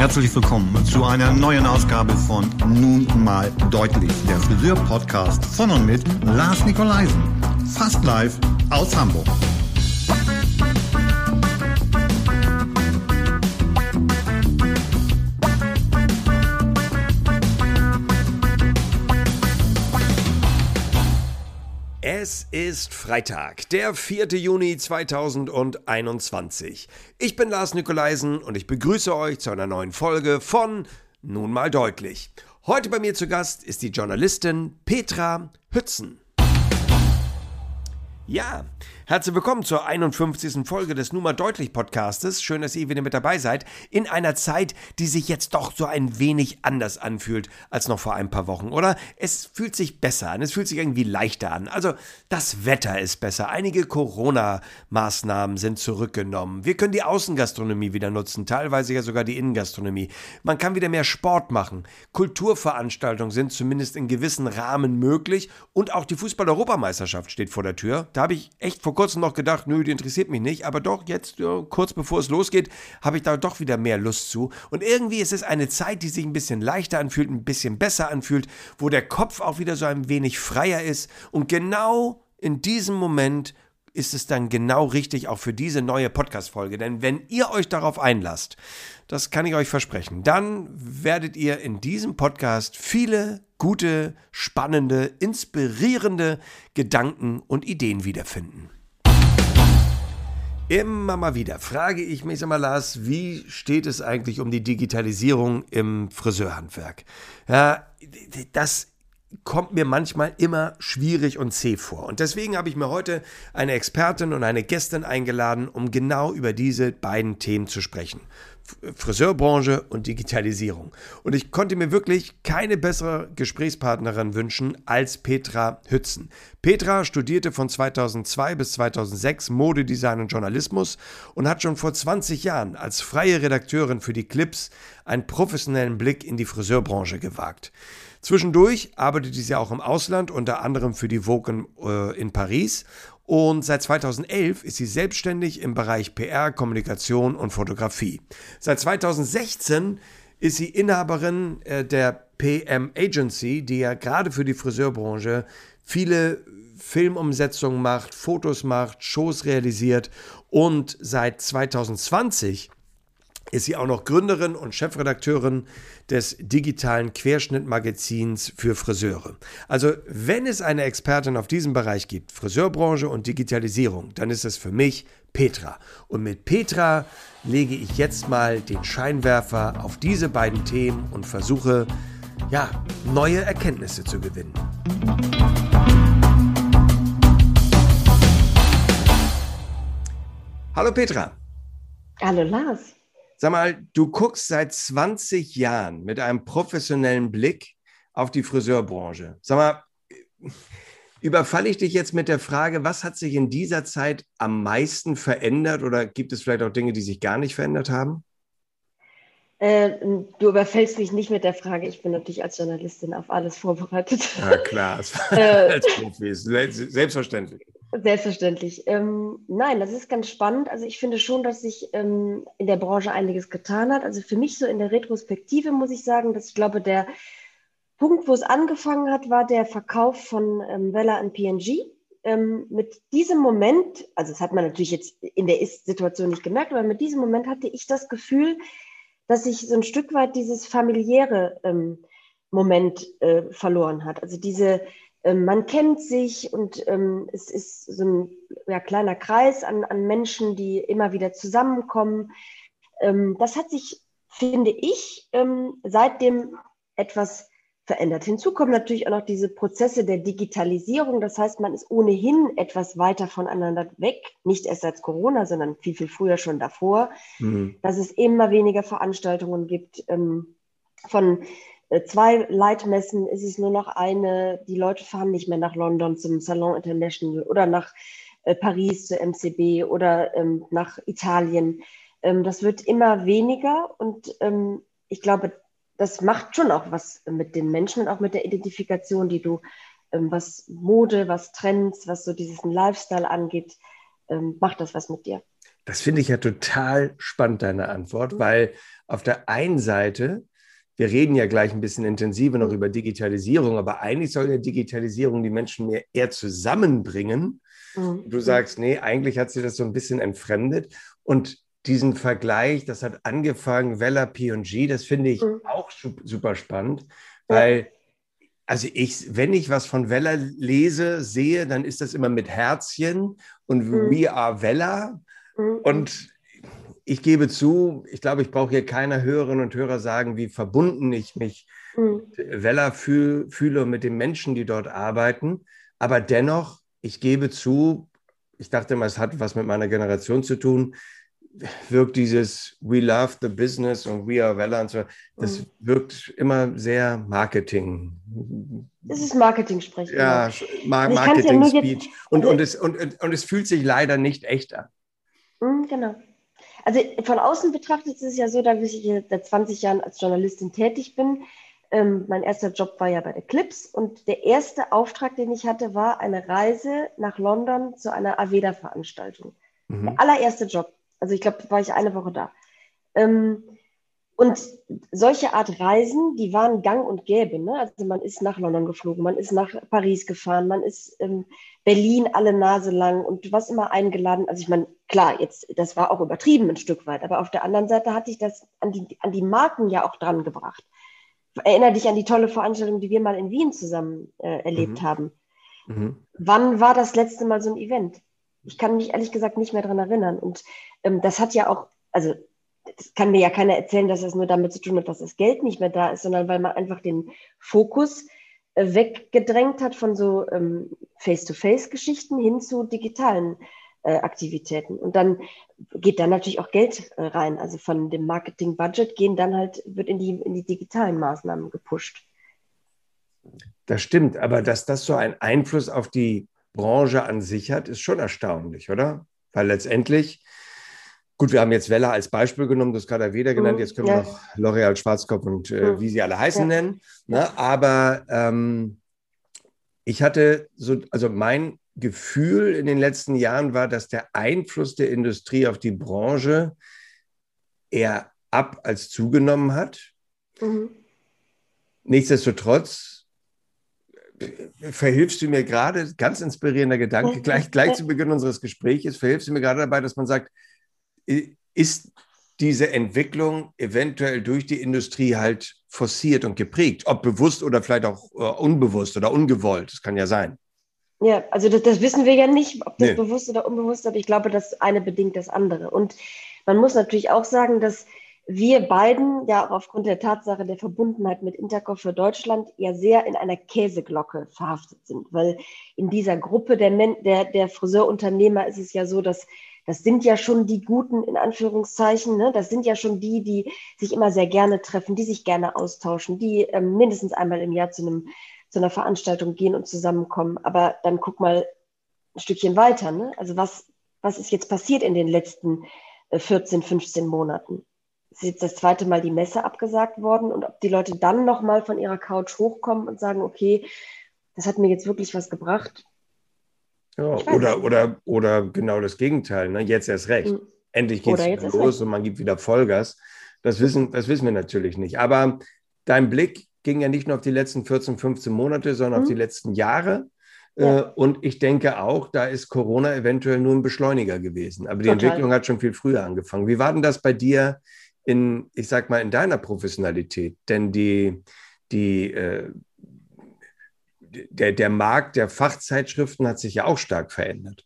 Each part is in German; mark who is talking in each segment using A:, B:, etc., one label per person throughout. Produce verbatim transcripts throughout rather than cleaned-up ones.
A: Herzlich willkommen zu einer neuen Ausgabe von Nun mal deutlich, der Friseur-Podcast von und mit Lars Nikolaisen. Fast live aus Hamburg.
B: Es ist Freitag, der vierte Juni zweitausendeinundzwanzig. Ich bin Lars Nikolaisen und ich begrüße euch zu einer neuen Folge von Nun mal deutlich. Heute bei mir zu Gast ist die Journalistin Petra Hützen. Ja, herzlich willkommen zur einundfünfzigsten Folge des Nun mal deutlich Podcastes. Schön, dass ihr wieder mit dabei seid. In einer Zeit, die sich jetzt doch so ein wenig anders anfühlt als noch vor ein paar Wochen, oder? Es fühlt sich besser an, es fühlt sich irgendwie leichter an. Also das Wetter ist besser, einige Corona-Maßnahmen sind zurückgenommen. Wir können die Außengastronomie wieder nutzen, teilweise ja sogar die Innengastronomie. Man kann wieder mehr Sport machen. Kulturveranstaltungen sind zumindest in gewissen Rahmen möglich und auch die Fußball-Europameisterschaft steht vor der Tür. Da habe ich echt vor kurzem noch gedacht, nö, die interessiert mich nicht, aber doch jetzt, ja, kurz bevor es losgeht, habe ich da doch wieder mehr Lust zu. Und irgendwie ist es eine Zeit, die sich ein bisschen leichter anfühlt, ein bisschen besser anfühlt, wo der Kopf auch wieder so ein wenig freier ist. Und genau in diesem Moment ist es dann genau richtig auch für diese neue Podcast-Folge. Denn wenn ihr euch darauf einlasst, das kann ich euch versprechen, dann werdet ihr in diesem Podcast viele gute, spannende, inspirierende Gedanken und Ideen wiederfinden. Immer mal wieder frage ich mich, sag mal, Lars, wie steht es eigentlich um die Digitalisierung im Friseurhandwerk? Ja, das kommt mir manchmal immer schwierig und zäh vor. Und deswegen habe ich mir heute eine Expertin und eine Gästin eingeladen, um genau über diese beiden Themen zu sprechen. Friseurbranche und Digitalisierung. Und ich konnte mir wirklich keine bessere Gesprächspartnerin wünschen als Petra Hützen. Petra studierte von zweitausendzwei bis zweitausendsechs Modedesign und Journalismus und hat schon vor zwanzig Jahren als freie Redakteurin für die Clips einen professionellen Blick in die Friseurbranche gewagt. Zwischendurch arbeitete sie auch im Ausland, unter anderem für die Vogue äh, in Paris. Und seit zweitausendelf ist sie selbstständig im Bereich P R, Kommunikation und Fotografie. Seit zweitausendsechzehn ist sie Inhaberin äh, der P M Agency, die ja gerade für die Friseurbranche viele Filmumsetzungen macht, Fotos macht, Shows realisiert. Und seit zweitausendzwanzig ist sie auch noch Gründerin und Chefredakteurin des digitalen Querschnittmagazins für Friseure. Also wenn es eine Expertin auf diesem Bereich gibt, Friseurbranche und Digitalisierung, dann ist es für mich Petra. Und mit Petra lege ich jetzt mal den Scheinwerfer auf diese beiden Themen und versuche, ja, neue Erkenntnisse zu gewinnen. Hallo Petra.
C: Hallo Lars.
B: Sag mal, du guckst seit zwanzig Jahren mit einem professionellen Blick auf die Friseurbranche. Sag mal, überfalle ich dich jetzt mit der Frage, was hat sich in dieser Zeit am meisten verändert oder gibt es vielleicht auch Dinge, die sich gar nicht verändert haben?
C: Äh, du überfällst mich nicht mit der Frage. Ich bin natürlich als Journalistin auf alles vorbereitet.
B: Ja klar, als Profi, selbstverständlich.
C: Selbstverständlich. Ähm, nein, das ist ganz spannend. Also ich finde schon, dass sich ähm, in der Branche einiges getan hat. Also für mich so in der Retrospektive muss ich sagen, dass ich glaube, der Punkt, wo es angefangen hat, war der Verkauf von ähm, Wella an P und G. Ähm, mit diesem Moment, also das hat man natürlich jetzt in der Ist-Situation nicht gemerkt, aber mit diesem Moment hatte ich das Gefühl, dass sich so ein Stück weit dieses familiäre ähm, Moment äh, verloren hat. Also diese Man kennt sich und ähm, es ist so ein ja, kleiner Kreis an, an Menschen, die immer wieder zusammenkommen. Ähm, das hat sich, finde ich, ähm, seitdem etwas verändert. Hinzu kommen natürlich auch noch diese Prozesse der Digitalisierung. Das heißt, man ist ohnehin etwas weiter voneinander weg, nicht erst seit Corona, sondern viel, viel früher schon davor, mhm. dass es immer weniger Veranstaltungen gibt ähm, von Zwei Leitmessen ist es nur noch eine. Die Leute fahren nicht mehr nach London zum Salon International oder nach äh, Paris zur M C B oder ähm, nach Italien. Ähm, das wird immer weniger und ähm, ich glaube, das macht schon auch was mit den Menschen und auch mit der Identifikation, die du, ähm, was Mode, was Trends, was so diesen Lifestyle angeht, ähm, macht das was mit dir.
B: Das finde ich ja total spannend, deine Antwort,
C: Mhm.
B: weil auf der einen Seite, wir reden ja gleich ein bisschen intensiver noch
C: Mhm.
B: über Digitalisierung, aber eigentlich soll ja Digitalisierung die Menschen mehr eher zusammenbringen.
C: Mhm.
B: Du sagst, nee, eigentlich hat sie das so ein bisschen entfremdet. Und diesen Vergleich, das hat angefangen, Vella, P und G, das finde ich
C: Mhm.
B: auch super spannend,
C: Ja.
B: weil, also ich, wenn ich was von Vella lese, sehe, dann ist das immer mit Herzchen und
C: Mhm.
B: We are Vella.
C: Mhm.
B: Und ich gebe zu, ich glaube, ich brauche hier keiner Hörerinnen und Hörer sagen, wie verbunden ich mich
C: Mhm.
B: mit Vella fühl, fühle und mit den Menschen, die dort arbeiten. Aber dennoch, ich gebe zu, ich dachte immer, es hat was mit meiner Generation zu tun, wirkt dieses We love the business und We are Vella und so, das
C: Mhm.
B: wirkt immer sehr Marketing.
C: Es ist Marketing-Sprech, genau.
B: Ja,
C: Also ich kann es ja nur jetzt,
B: Marketing-Speech. Und,
C: also
B: und, es, und, und es fühlt sich leider nicht echt an.
C: mhm, genau. Also von außen betrachtet ist es ja so, dass ich hier seit zwanzig Jahren als Journalistin tätig bin. Ähm, mein erster Job war ja bei der Clips und der erste Auftrag, den ich hatte, war eine Reise nach London zu einer Aveda-Veranstaltung. Der
B: Mhm.
C: allererste Job. Also ich glaube, da war ich eine Woche da. Ähm, und solche Art Reisen, die waren gang und gäbe. Ne? Also man ist nach London geflogen, man ist nach Paris gefahren, man ist in Berlin alle Nase lang und du warst immer eingeladen. Also ich meine, klar, jetzt, das war auch übertrieben ein Stück weit, aber auf der anderen Seite hatte ich das an die, an die Marken ja auch dran gebracht. Erinnere dich an die tolle Veranstaltung, die wir mal in Wien zusammen äh, erlebt
B: Mhm.
C: haben.
B: Mhm.
C: Wann war das letzte Mal so ein Event? Ich kann mich ehrlich gesagt nicht mehr daran erinnern. Und ähm, das hat ja auch, also das kann mir ja keiner erzählen, dass das nur damit zu tun hat, dass das Geld nicht mehr da ist, sondern weil man einfach den Fokus äh, weggedrängt hat von so ähm, Face-to-Face-Geschichten hin zu digitalen äh, Aktivitäten. Und dann geht da natürlich auch Geld äh, rein. Also von dem Marketing-Budget gehen dann halt, wird in die, in die digitalen Maßnahmen gepusht.
B: Das stimmt, aber dass das so einen Einfluss auf die Branche an sich hat, ist schon erstaunlich, oder? Weil letztendlich, gut, wir haben jetzt Wella als Beispiel genommen, du hast gerade Aveda genannt,
C: Mhm.
B: jetzt können wir
C: Ja.
B: noch L'Oreal, Schwarzkopf und äh,
C: Mhm.
B: wie sie alle heißen
C: Ja.
B: nennen.
C: Ja.
B: Ne? Aber ähm, ich hatte so, also mein Gefühl in den letzten Jahren war, dass der Einfluss der Industrie auf die Branche eher ab als zugenommen hat.
C: Mhm.
B: Nichtsdestotrotz verhilfst du mir gerade, ganz inspirierender Gedanke, gleich, gleich zu Beginn unseres Gesprächs, verhilfst du mir gerade dabei, dass man sagt, ist diese Entwicklung eventuell durch die Industrie halt forciert und geprägt, ob bewusst oder vielleicht auch uh, unbewusst oder ungewollt, das kann ja sein.
C: Ja, also das, das wissen wir ja nicht, ob das
B: Nee.
C: bewusst oder unbewusst ist, aber ich glaube, das eine bedingt das andere. Und man muss natürlich auch sagen, dass wir beiden ja auch aufgrund der Tatsache der Verbundenheit mit Intercom für Deutschland ja sehr in einer Käseglocke verhaftet sind, weil in dieser Gruppe der, Men der, der Friseurunternehmer ist es ja so, dass das sind ja schon die Guten, in Anführungszeichen, ne? Das sind ja schon die, die sich immer sehr gerne treffen, die sich gerne austauschen, die ähm, mindestens einmal im Jahr zu einem zu einer Veranstaltung gehen und zusammenkommen. Aber dann guck mal ein Stückchen weiter. Ne? Also was, was ist jetzt passiert in den letzten äh, vierzehn, fünfzehn Monaten? Ist jetzt das zweite Mal die Messe abgesagt worden und ob die Leute dann nochmal von ihrer Couch hochkommen und sagen, okay, das hat mir jetzt wirklich was gebracht.
B: Ja,
C: Ich weiß es
B: oder,
C: nicht.
B: oder, oder genau das Gegenteil, ne? Jetzt erst recht.
C: Hm.
B: Endlich geht
C: Oder
B: es
C: jetzt
B: wieder
C: ist
B: los
C: recht.
B: und man gibt wieder Vollgas. Das wissen, das wissen wir natürlich nicht. Aber dein Blick ging ja nicht nur auf die letzten vierzehn, fünfzehn Monate, sondern auf
C: Hm?
B: die letzten Jahre.
C: Ja,
B: Äh, Und ich denke auch, da ist Corona eventuell nur ein Beschleuniger gewesen. Aber die
C: total.
B: Entwicklung hat schon viel früher angefangen. Wie war denn das bei dir in, ich sag mal, in deiner Professionalität? Denn die, die, äh, der, der Markt der Fachzeitschriften hat sich ja auch stark verändert.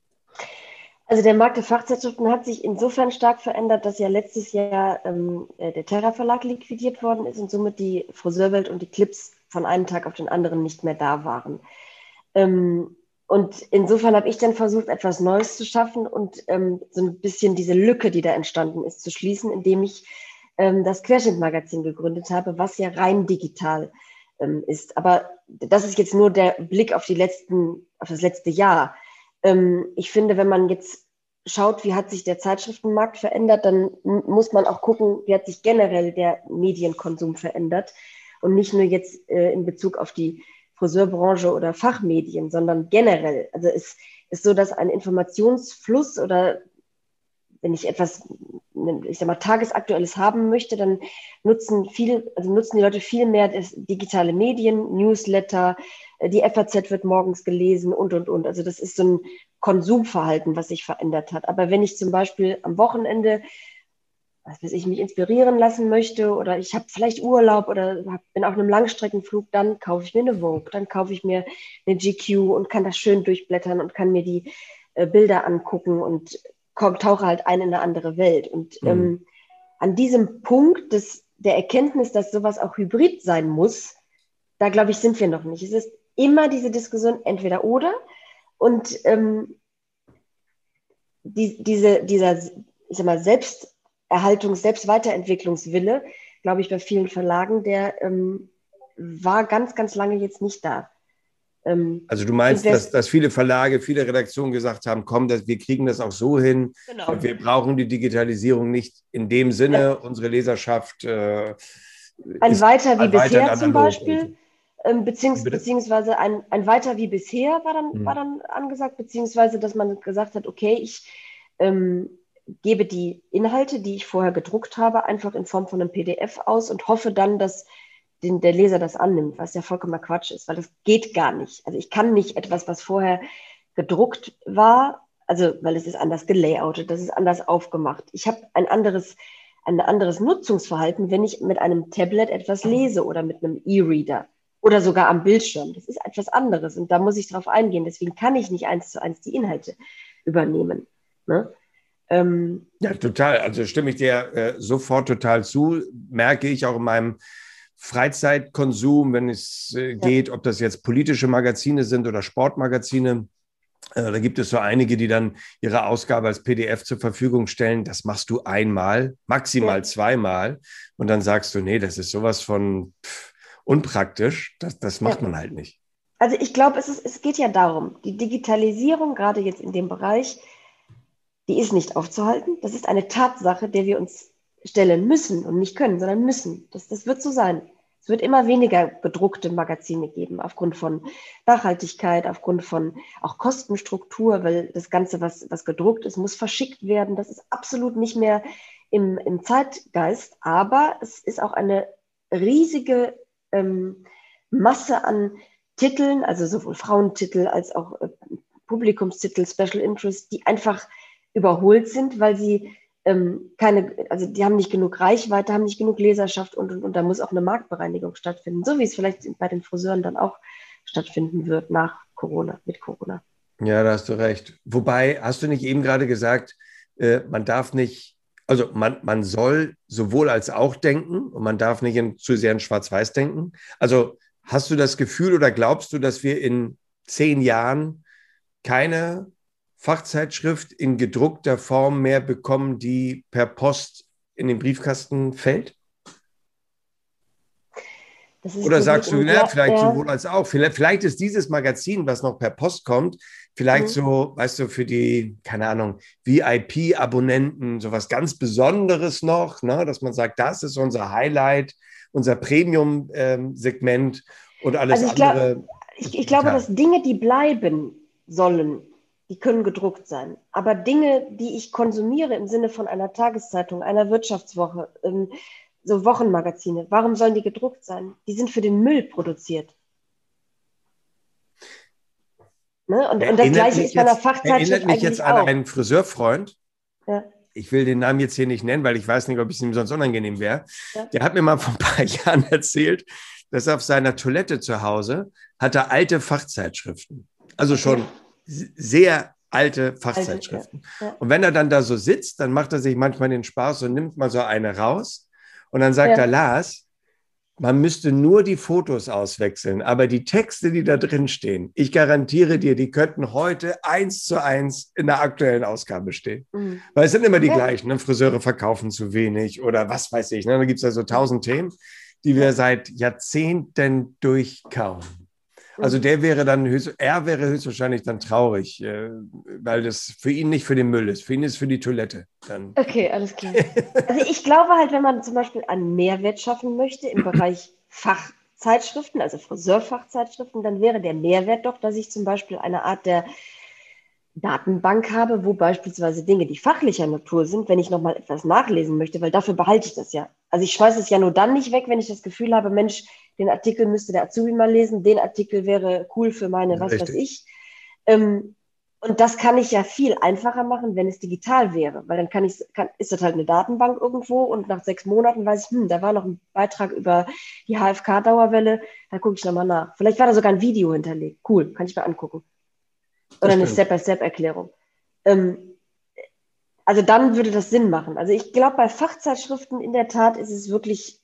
C: Also der Markt der Fachzeitschriften hat sich insofern stark verändert, dass ja letztes Jahr ähm, äh, der Terra Verlag liquidiert worden ist und somit die Friseurwelt und die Clips von einem Tag auf den anderen nicht mehr da waren. Ähm, und insofern habe ich dann versucht, etwas Neues zu schaffen und ähm, so ein bisschen diese Lücke, die da entstanden ist, zu schließen, indem ich ähm, das Querschnittmagazin gegründet habe, was ja rein digital ähm, ist. Aber das ist jetzt nur der Blick auf die letzten, auf das letzte Jahr. Ähm, ich finde, wenn man jetzt schaut, wie hat sich der Zeitschriftenmarkt verändert, dann muss man auch gucken, wie hat sich generell der Medienkonsum verändert und nicht nur jetzt äh, in Bezug auf die Friseurbranche oder Fachmedien, sondern generell. Also es ist so, dass ein Informationsfluss oder wenn ich etwas, ich sag mal, Tagesaktuelles haben möchte, dann nutzen viel, also nutzen die Leute viel mehr das digitale Medien, Newsletter, die F A Z wird morgens gelesen und, und, und. Also das ist so ein Konsumverhalten, was sich verändert hat. Aber wenn ich zum Beispiel am Wochenende, was weiß ich, mich inspirieren lassen möchte oder ich habe vielleicht Urlaub oder bin auf einem Langstreckenflug, dann kaufe ich mir eine Vogue, dann kaufe ich mir eine G Q und kann das schön durchblättern und kann mir die äh, Bilder angucken und komm, tauche halt ein in eine andere Welt. Und mhm. ähm, an diesem Punkt des, der Erkenntnis, dass sowas auch hybrid sein muss, da glaube ich, sind wir noch nicht. Es ist immer diese Diskussion entweder oder und ähm, die, diese, dieser, ich sag mal, Selbsterhaltungs-, Selbstweiterentwicklungswille, glaube ich, bei vielen Verlagen, der ähm, war ganz, ganz lange jetzt nicht da. Ähm,
B: also du meinst, dass, dass viele Verlage, viele Redaktionen gesagt haben, komm, das, wir kriegen das auch so hin, genau. Wir brauchen die Digitalisierung nicht in dem Sinne, ja. Unsere Leserschaft äh,
C: ein weiter wie bisher zum Beispiel. Ähm, beziehungs beziehungsweise ein, ein weiter wie bisher war dann, mhm. war dann angesagt, beziehungsweise, dass man gesagt hat, okay, ich ähm, gebe die Inhalte, die ich vorher gedruckt habe, einfach in Form von einem P D F aus und hoffe dann, dass den, der Leser das annimmt, was ja vollkommener Quatsch ist, weil das geht gar nicht. Also ich kann nicht etwas, was vorher gedruckt war, also weil es ist anders gelayoutet, das ist anders aufgemacht. Ich habe ein anderes, ein anderes Nutzungsverhalten, wenn ich mit einem Tablet etwas lese oder mit einem E-Reader. Oder sogar am Bildschirm. Das ist etwas anderes und da muss ich drauf eingehen. Deswegen kann ich nicht eins zu eins die Inhalte übernehmen. Ne? Ähm,
B: ja, total. Also stimme ich dir äh, sofort total zu. Merke ich auch in meinem Freizeitkonsum, wenn es äh, geht, ja. ob das jetzt politische Magazine sind oder Sportmagazine. Äh, da gibt es so einige, die dann ihre Ausgabe als P D F zur Verfügung stellen. Das machst du einmal, maximal ja. zweimal. Und dann sagst du, nee, das ist sowas von... Pff, unpraktisch, das, das macht ja. man halt nicht.
C: Also ich glaube, es, ist, es geht ja darum, die Digitalisierung, gerade jetzt in dem Bereich, die ist nicht aufzuhalten. Das ist eine Tatsache, der wir uns stellen müssen und nicht können, sondern müssen. Das, das wird so sein. Es wird immer weniger gedruckte Magazine geben, aufgrund von Nachhaltigkeit, aufgrund von auch Kostenstruktur, weil das Ganze, was, was gedruckt ist, muss verschickt werden. Das ist absolut nicht mehr im, im Zeitgeist, aber es ist auch eine riesige Ähm, Masse an Titeln, also sowohl Frauentitel als auch äh, Publikumstitel, Special Interest, die einfach überholt sind, weil sie ähm, keine, also die haben nicht genug Reichweite, haben nicht genug Leserschaft und, und, und da muss auch eine Marktbereinigung stattfinden, so wie es vielleicht bei den Friseuren dann auch stattfinden wird nach Corona, mit Corona.
B: Ja, da hast du recht. Wobei, hast du nicht eben gerade gesagt, äh, man darf nicht Also man, man soll sowohl als auch denken und man darf nicht in, zu sehr in Schwarz-Weiß denken. Also hast du das Gefühl oder glaubst du, dass wir in zehn Jahren keine Fachzeitschrift in gedruckter Form mehr bekommen, die per Post in den Briefkasten fällt? Oder sagst du, na, vielleicht ja. sowohl als auch. Vielleicht, vielleicht ist dieses Magazin, was noch per Post kommt, vielleicht mhm. so, weißt du, für die, keine Ahnung, V I P-Abonnenten so was ganz Besonderes noch, ne? Dass man sagt, das ist unser Highlight, unser Premium-Segment ähm, und alles
C: also ich
B: andere.
C: Glaub, ich, ich glaube, dass Dinge, die bleiben sollen, die können gedruckt sein. Aber Dinge, die ich konsumiere im Sinne von einer Tageszeitung, einer Wirtschaftswoche, ähm, so Wochenmagazine, warum sollen die gedruckt sein? Die sind für den Müll produziert. Ne? Und, und das Gleiche ist bei einer Fachzeitschrift
B: erinnert mich jetzt an
C: auch.
B: einen Friseurfreund.
C: Ja.
B: Ich will den Namen jetzt hier nicht nennen, weil ich weiß nicht, ob es ihm sonst unangenehm wäre. Ja. Der hat mir mal vor ein paar Jahren erzählt, dass auf seiner Toilette zu Hause hat er alte Fachzeitschriften. Also okay. schon sehr alte Fachzeitschriften. Alte, ja. Ja. Und wenn er dann da so sitzt, dann macht er sich manchmal den Spaß und nimmt mal so eine raus. Und dann sagt ja. er, Lars, man müsste nur die Fotos auswechseln, aber die Texte, die da drin stehen, ich garantiere dir, die könnten heute eins zu eins in der aktuellen Ausgabe stehen. Mhm. Weil es sind immer die ja. gleichen, ne? Friseure verkaufen zu wenig oder was weiß ich. Ne? Da gibt es ja so tausend Themen, die wir seit Jahrzehnten durchkauen. Also der wäre dann, höchst, er wäre höchstwahrscheinlich dann traurig, äh, weil das für ihn nicht für den Müll ist. Für ihn ist es für die Toilette. Dann.
C: Okay, alles klar. Also ich glaube halt, wenn man zum Beispiel einen Mehrwert schaffen möchte im Bereich Fachzeitschriften, also Friseurfachzeitschriften, dann wäre der Mehrwert doch, dass ich zum Beispiel eine Art der Datenbank habe, wo beispielsweise Dinge, die fachlicher Natur sind, wenn ich nochmal etwas nachlesen möchte, weil dafür behalte ich das ja. Also ich schmeiße es ja nur dann nicht weg, wenn ich das Gefühl habe, Mensch, den Artikel müsste der Azubi mal lesen, den Artikel wäre cool für meine, was
B: Richtig.
C: weiß ich. Ähm, und das kann ich ja viel einfacher machen, wenn es digital wäre, weil dann kann ich, kann, ist das halt eine Datenbank irgendwo und nach sechs Monaten weiß ich, hm, da war noch ein Beitrag über die H F K-Dauerwelle, da gucke ich nochmal nach. Vielleicht war da sogar ein Video hinterlegt. Cool, kann ich mir angucken. Oder eine Step-by-Step-Erklärung. Ähm, also dann würde das Sinn machen. Also ich glaube, bei Fachzeitschriften in der Tat ist es wirklich,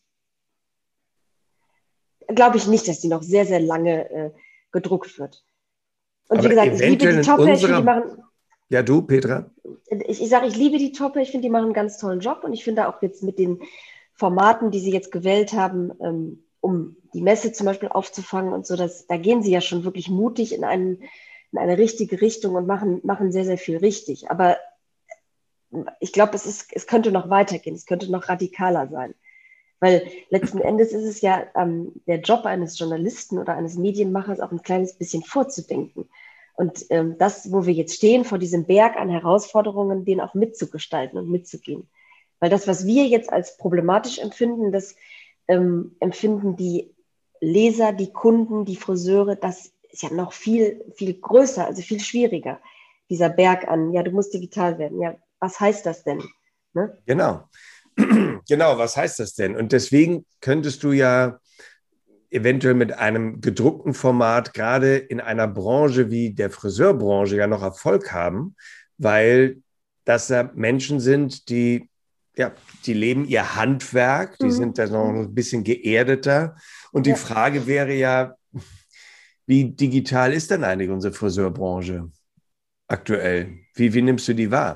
C: glaube ich nicht, dass die noch sehr, sehr lange äh, gedruckt wird. Und
B: Aber
C: wie gesagt, ich liebe die Topper, ich finde, die machen...
B: Ja, du, Petra?
C: Ich, ich sage, ich liebe die Topper, ich finde, die machen einen ganz tollen Job und ich finde auch jetzt mit den Formaten, die sie jetzt gewählt haben, ähm, um die Messe zum Beispiel aufzufangen und so, dass, da gehen sie ja schon wirklich mutig in einen in eine richtige Richtung und machen, machen sehr, sehr viel richtig. Aber ich glaube, es, ist, es könnte noch weitergehen, es könnte noch radikaler sein. Weil letzten Endes ist es ja ähm, der Job eines Journalisten oder eines Medienmachers auch ein kleines bisschen vorzudenken. Und ähm, das, wo wir jetzt stehen, vor diesem Berg an Herausforderungen, den auch mitzugestalten und mitzugehen. Weil das, was wir jetzt als problematisch empfinden, das ähm, empfinden die Leser, die Kunden, die Friseure, das ist ja noch viel, viel größer, also viel schwieriger, dieser Berg an, ja, du musst digital werden. Ja, was heißt das denn? Ne?
B: Genau. Genau, was heißt das denn? Und deswegen könntest du ja eventuell mit einem gedruckten Format gerade in einer Branche wie der Friseurbranche ja noch Erfolg haben, weil das ja Menschen sind, die, ja, die leben ihr Handwerk, die mhm. sind da noch ein bisschen geerdeter. Und die ja. Frage wäre ja, wie digital ist denn eigentlich unsere Friseurbranche aktuell? Wie, wie nimmst du die wahr?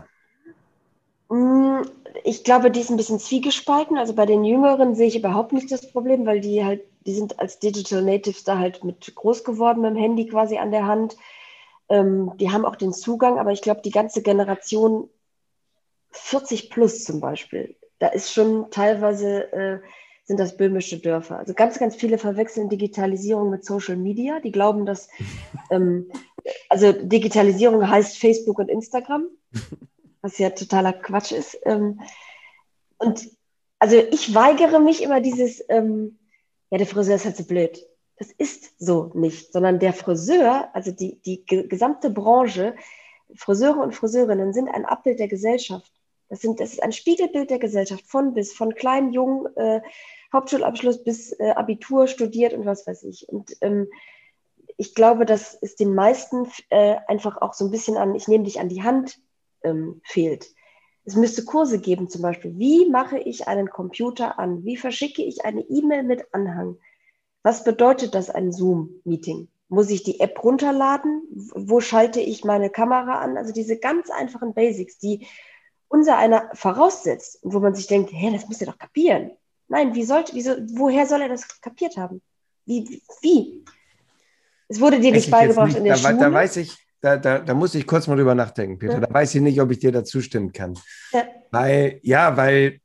C: Ich glaube, die ist ein bisschen zwiegespalten. Also bei den Jüngeren sehe ich überhaupt nicht das Problem, weil die halt, die sind als Digital Natives da halt mit groß geworden, mit dem Handy quasi an der Hand. Ähm, die haben auch den Zugang, aber ich glaube, die ganze Generation vierzig plus zum Beispiel, da ist schon teilweise, äh, sind das böhmische Dörfer. Also ganz, ganz viele verwechseln Digitalisierung mit Social Media. Die glauben, dass, ähm, also Digitalisierung heißt Facebook und Instagram, was ja totaler Quatsch ist. Ähm, und also ich weigere mich immer dieses, ähm, ja, der Friseur ist halt so blöd. Das ist so nicht, sondern der Friseur, also die, die gesamte Branche, Friseure und Friseurinnen sind ein Abbild der Gesellschaft. Das, sind, das ist ein Spiegelbild der Gesellschaft, von bis, von klein, jung, äh, Hauptschulabschluss bis äh, Abitur studiert und was weiß ich. Und ähm, ich glaube, dass es den meisten äh, einfach auch so ein bisschen an, ich nehme dich an die Hand, ähm, fehlt. Es müsste Kurse geben, zum Beispiel, wie mache ich einen Computer an? Wie verschicke ich eine E-Mail mit Anhang? Was bedeutet das, ein Zoom-Meeting? Muss ich die App runterladen? Wo schalte ich meine Kamera an? Also diese ganz einfachen Basics, die unser einer voraussetzt, wo man sich denkt, hä, das müsst ihr doch kapieren. Nein, wie sollte, wieso, woher soll er das kapiert haben? Wie? wie? Es wurde dir nicht beigebracht nicht. in der
B: da,
C: Schule?
B: Da weiß ich, da, da, da muss ich kurz mal drüber nachdenken, Peter. Ja. Da weiß ich nicht, ob ich dir dazu stimmen kann. Ja. Weil, ja, weil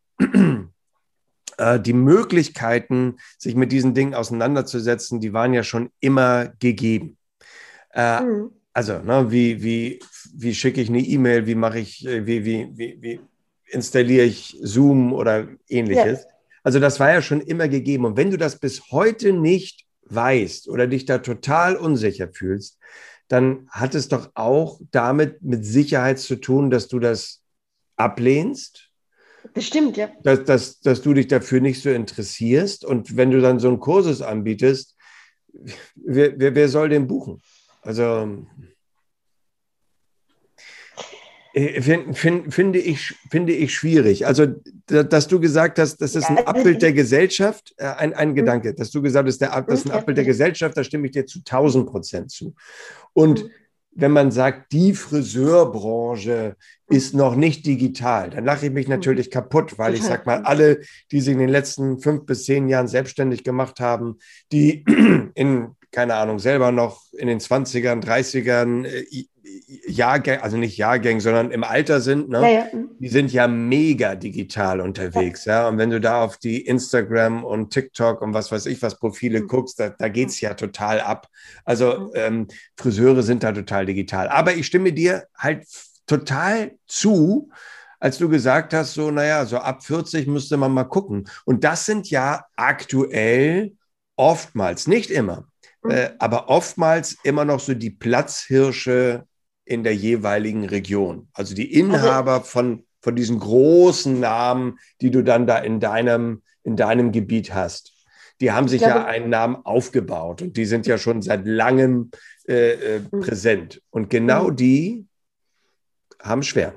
B: äh, die Möglichkeiten, sich mit diesen Dingen auseinanderzusetzen, die waren ja schon immer gegeben. Äh, mhm. Also, ne, wie, wie, wie schicke ich eine E-Mail, wie mache ich, wie, wie, wie, wie installiere ich Zoom oder ähnliches. Ja. Also das war ja schon immer gegeben. Und wenn du das bis heute nicht weißt oder dich da total unsicher fühlst, dann hat es doch auch damit mit Sicherheit zu tun, dass du das ablehnst.
C: Bestimmt, ja.
B: Dass, dass, dass du dich dafür nicht so interessierst. Und wenn du dann so einen Kursus anbietest, wer, wer, wer soll den buchen? Also find, find, finde, ich, finde ich schwierig. Also, dass du gesagt hast, das ist ein Abbild der Gesellschaft, äh, ein, ein Gedanke, dass du gesagt hast, der, das ist ein Abbild der Gesellschaft, da stimme ich dir zu tausend Prozent zu. Und wenn man sagt, die Friseurbranche ist noch nicht digital, dann lache ich mich natürlich kaputt, weil ich sag mal, alle, die sich in den letzten fünf bis zehn Jahren selbstständig gemacht haben, die in, keine Ahnung, selber noch in den zwanzigern, dreißigern Jahrgänge, also nicht Jahrgänge, sondern im Alter sind, ne?
C: Ja, ja.
B: Die sind ja mega digital unterwegs, ja. ja. Und wenn du da auf die Instagram und TikTok und was weiß ich was Profile mhm. guckst, da, da geht es ja total ab. Also mhm. ähm, Friseure sind da total digital. Aber ich stimme dir halt total zu, als du gesagt hast, so, naja, so ab vierzig müsste man mal gucken. Und das sind ja aktuell oftmals, nicht immer, mhm. äh, aber oftmals immer noch so die Platzhirsche in der jeweiligen Region. Also die Inhaber also, von, von diesen großen Namen, die du dann da in deinem, in deinem Gebiet hast. Die haben sich glaube, ja einen Namen aufgebaut und die sind ja schon seit langem äh, äh, präsent. Und genau mhm. die haben schwer.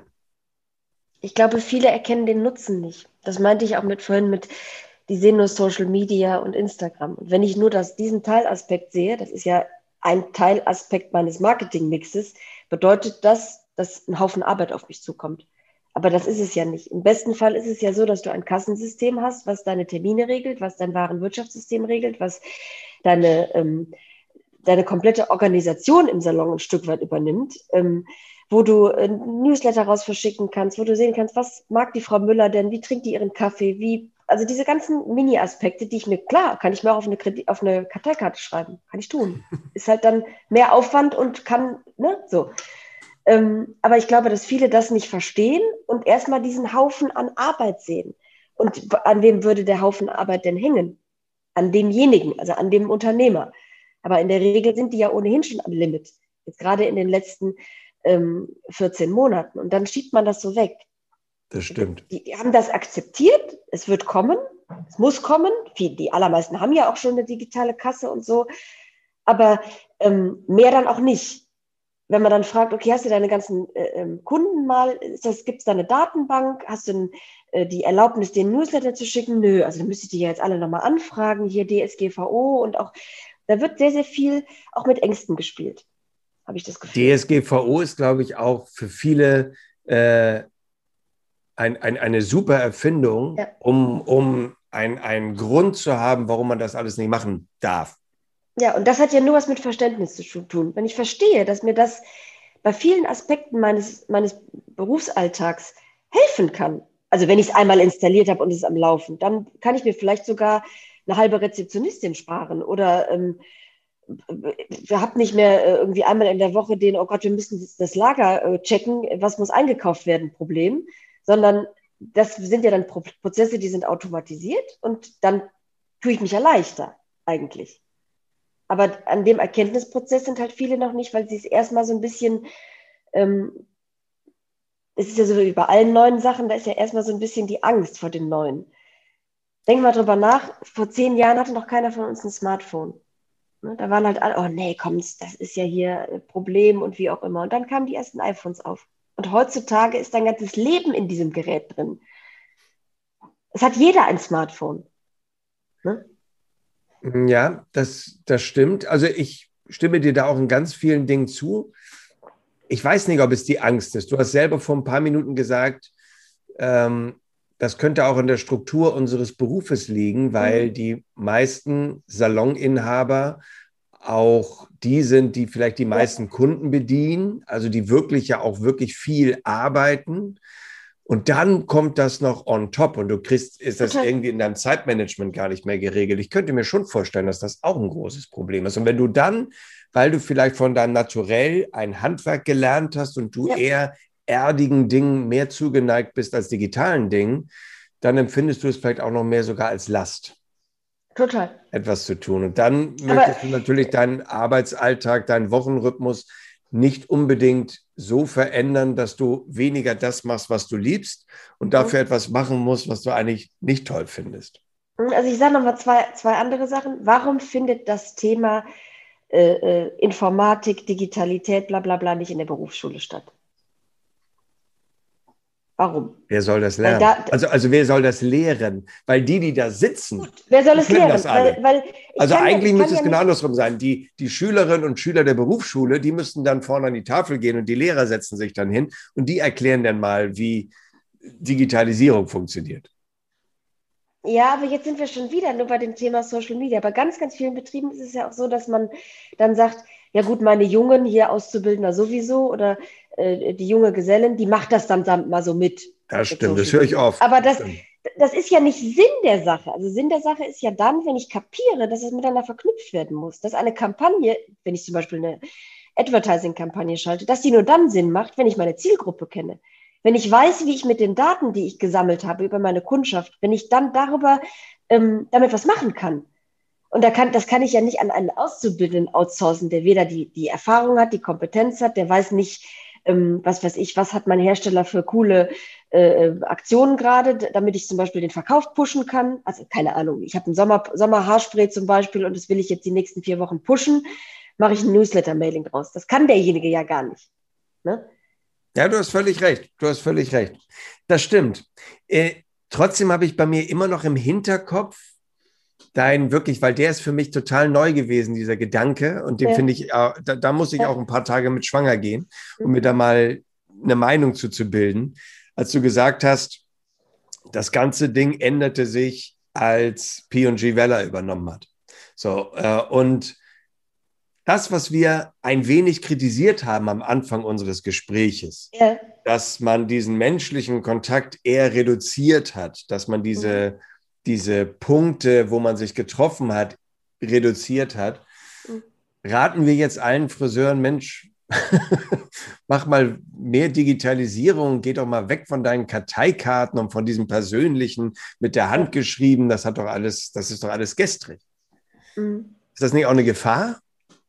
C: Ich glaube, viele erkennen den Nutzen nicht. Das meinte ich auch mit vorhin mit, die sehen nur Social Media und Instagram. Und wenn ich nur das, diesen Teilaspekt sehe, das ist ja ein Teilaspekt meines Marketingmixes, bedeutet das, dass ein Haufen Arbeit auf mich zukommt. Aber das ist es ja nicht. Im besten Fall ist es ja so, dass du ein Kassensystem hast, was deine Termine regelt, was dein Warenwirtschaftssystem regelt, was deine, ähm, deine komplette Organisation im Salon ein Stück weit übernimmt, ähm, wo du ein Newsletter raus verschicken kannst, wo du sehen kannst, was mag die Frau Müller denn, wie trinkt die ihren Kaffee, wie, also diese ganzen Mini-Aspekte, die ich mir, klar, kann ich mir auch auf eine, Kredit, auf eine Karteikarte schreiben, kann ich tun. Ist halt dann mehr Aufwand und kann, ne, so. Ähm, aber ich glaube, dass viele das nicht verstehen und erstmal diesen Haufen an Arbeit sehen. Und an wem würde der Haufen Arbeit denn hängen? An demjenigen, also an dem Unternehmer. Aber in der Regel sind die ja ohnehin schon am Limit. Jetzt gerade in den letzten ähm, vierzehn Monaten. Und dann schiebt man das so weg.
B: Das stimmt.
C: Die, die haben das akzeptiert. Es wird kommen. Es muss kommen. Die, die allermeisten haben ja auch schon eine digitale Kasse und so. Aber ähm, mehr dann auch nicht. Wenn man dann fragt, okay, hast du deine ganzen äh, Kunden mal, gibt es da eine Datenbank, hast du äh, die Erlaubnis, den Newsletter zu schicken? Nö, also dann müsste ich die ja jetzt alle nochmal anfragen, hier D S G V O und auch, da wird sehr, sehr viel auch mit Ängsten gespielt, habe ich das Gefühl.
B: D S G V O ist, glaube ich, auch für viele äh, ein, ein, eine super Erfindung, ja. um, um einen Grund zu haben, warum man das alles nicht machen darf.
C: Ja, und das hat ja nur was mit Verständnis zu tun. Wenn ich verstehe, dass mir das bei vielen Aspekten meines, meines Berufsalltags helfen kann, also wenn ich es einmal installiert habe und es ist am Laufen, dann kann ich mir vielleicht sogar eine halbe Rezeptionistin sparen oder ähm, wir haben nicht mehr äh, irgendwie einmal in der Woche den, oh Gott, wir müssen das Lager äh, checken, was muss eingekauft werden, Problem, sondern das sind ja dann Pro- Prozesse, die sind automatisiert und dann tue ich mich ja leichter eigentlich. Aber an dem Erkenntnisprozess sind halt viele noch nicht, weil sie es erstmal so ein bisschen, ähm, es ist ja so wie bei allen neuen Sachen, da ist ja erstmal so ein bisschen die Angst vor dem Neuen. Denk mal drüber nach, vor zehn Jahren hatte noch keiner von uns ein Smartphone. Ne, da waren halt alle, oh nee, komm, das ist ja hier ein Problem und wie auch immer. Und dann kamen die ersten iPhones auf. Und heutzutage ist dein ganzes Leben in diesem Gerät drin. Es hat jeder ein Smartphone. Ne?
B: Ja, das, das stimmt. Also ich stimme dir da auch in ganz vielen Dingen zu. Ich weiß nicht, ob es die Angst ist. Du hast selber vor ein paar Minuten gesagt, ähm, das könnte auch in der Struktur unseres Berufes liegen, weil mhm. die meisten Saloninhaber auch die sind, die vielleicht die meisten ja. Kunden bedienen, also die wirklich ja auch wirklich viel arbeiten. Und dann kommt das noch on top und du kriegst, ist das okay. irgendwie in deinem Zeitmanagement gar nicht mehr geregelt. Ich könnte mir schon vorstellen, dass das auch ein großes Problem ist. Und wenn du dann, weil du vielleicht von deinem Naturell ein Handwerk gelernt hast und du ja. eher erdigen Dingen mehr zugeneigt bist als digitalen Dingen, dann empfindest du es vielleicht auch noch mehr sogar als Last.
C: Total.
B: Etwas zu tun. Und dann Aber möchtest du natürlich deinen Arbeitsalltag, deinen Wochenrhythmus nicht unbedingt so verändern, dass du weniger das machst, was du liebst und dafür mhm. etwas machen musst, was du eigentlich nicht toll findest.
C: Also ich sage nochmal zwei, zwei andere Sachen. Warum findet das Thema äh, äh, Informatik, Digitalität, bla bla bla nicht in der Berufsschule statt? Warum?
B: Wer soll das lernen? Da, also, also wer soll das lehren? Weil die, die da sitzen,
C: gut, wer soll es lehren?
B: Das alle. Weil, weil also eigentlich
C: ja,
B: müsste es
C: ja
B: genau andersrum sein. Die, die Schülerinnen und Schüler der Berufsschule, die müssten dann vorne an die Tafel gehen und die Lehrer setzen sich dann hin und die erklären dann mal, wie Digitalisierung funktioniert.
C: Ja, aber jetzt sind wir schon wieder nur bei dem Thema Social Media. Bei ganz, ganz vielen Betrieben ist es ja auch so, dass man dann sagt, ja gut, meine Jungen hier Auszubildender sowieso oder äh, die junge Gesellin, die macht das dann, dann mal so mit.
B: Das
C: mit
B: stimmt, das
C: Social
B: höre ich
C: Media.
B: oft.
C: Aber das,
B: Das stimmt.
C: das ist ja nicht Sinn der Sache. Also Sinn der Sache ist ja dann, wenn ich kapiere, dass es miteinander verknüpft werden muss. Dass eine Kampagne, wenn ich zum Beispiel eine Advertising-Kampagne schalte, dass die nur dann Sinn macht, wenn ich meine Zielgruppe kenne. Wenn ich weiß, wie ich mit den Daten, die ich gesammelt habe über meine Kundschaft, wenn ich dann darüber ähm, damit was machen kann. Und da kann, das kann ich ja nicht an einen Auszubildenden outsourcen, der weder die, die Erfahrung hat, die Kompetenz hat, der weiß nicht, ähm, was weiß ich, was hat mein Hersteller für coole äh, Aktionen gerade, damit ich zum Beispiel den Verkauf pushen kann. Also keine Ahnung, ich habe ein Sommer, Sommerhaarspray zum Beispiel und das will ich jetzt die nächsten vier Wochen pushen, mache ich ein Newsletter-Mailing draus. Das kann derjenige ja gar nicht. Ne?
B: Ja, du hast völlig recht. Du hast völlig recht. Das stimmt. Äh, trotzdem habe ich bei mir immer noch im Hinterkopf dein wirklich, weil der ist für mich total neu gewesen, dieser Gedanke. Und den
C: Ja.
B: finde ich, äh, da, da muss ich
C: Ja.
B: auch ein paar Tage mit schwanger gehen, um mir da mal eine Meinung zuzubilden. Als du gesagt hast, das ganze Ding änderte sich, als P und G Weller übernommen hat. So, äh, und das, was wir ein wenig kritisiert haben am Anfang unseres Gespräches,
C: Ja.
B: dass man diesen menschlichen Kontakt eher reduziert hat, dass man diese, mhm. diese Punkte, wo man sich getroffen hat, reduziert hat, mhm. raten wir jetzt allen Friseuren, Mensch, mach mal mehr Digitalisierung, geh doch mal weg von deinen Karteikarten und von diesem persönlichen, mit der Hand geschrieben, das hat doch alles, das ist doch alles gestrig. Mhm. Ist das nicht auch eine Gefahr?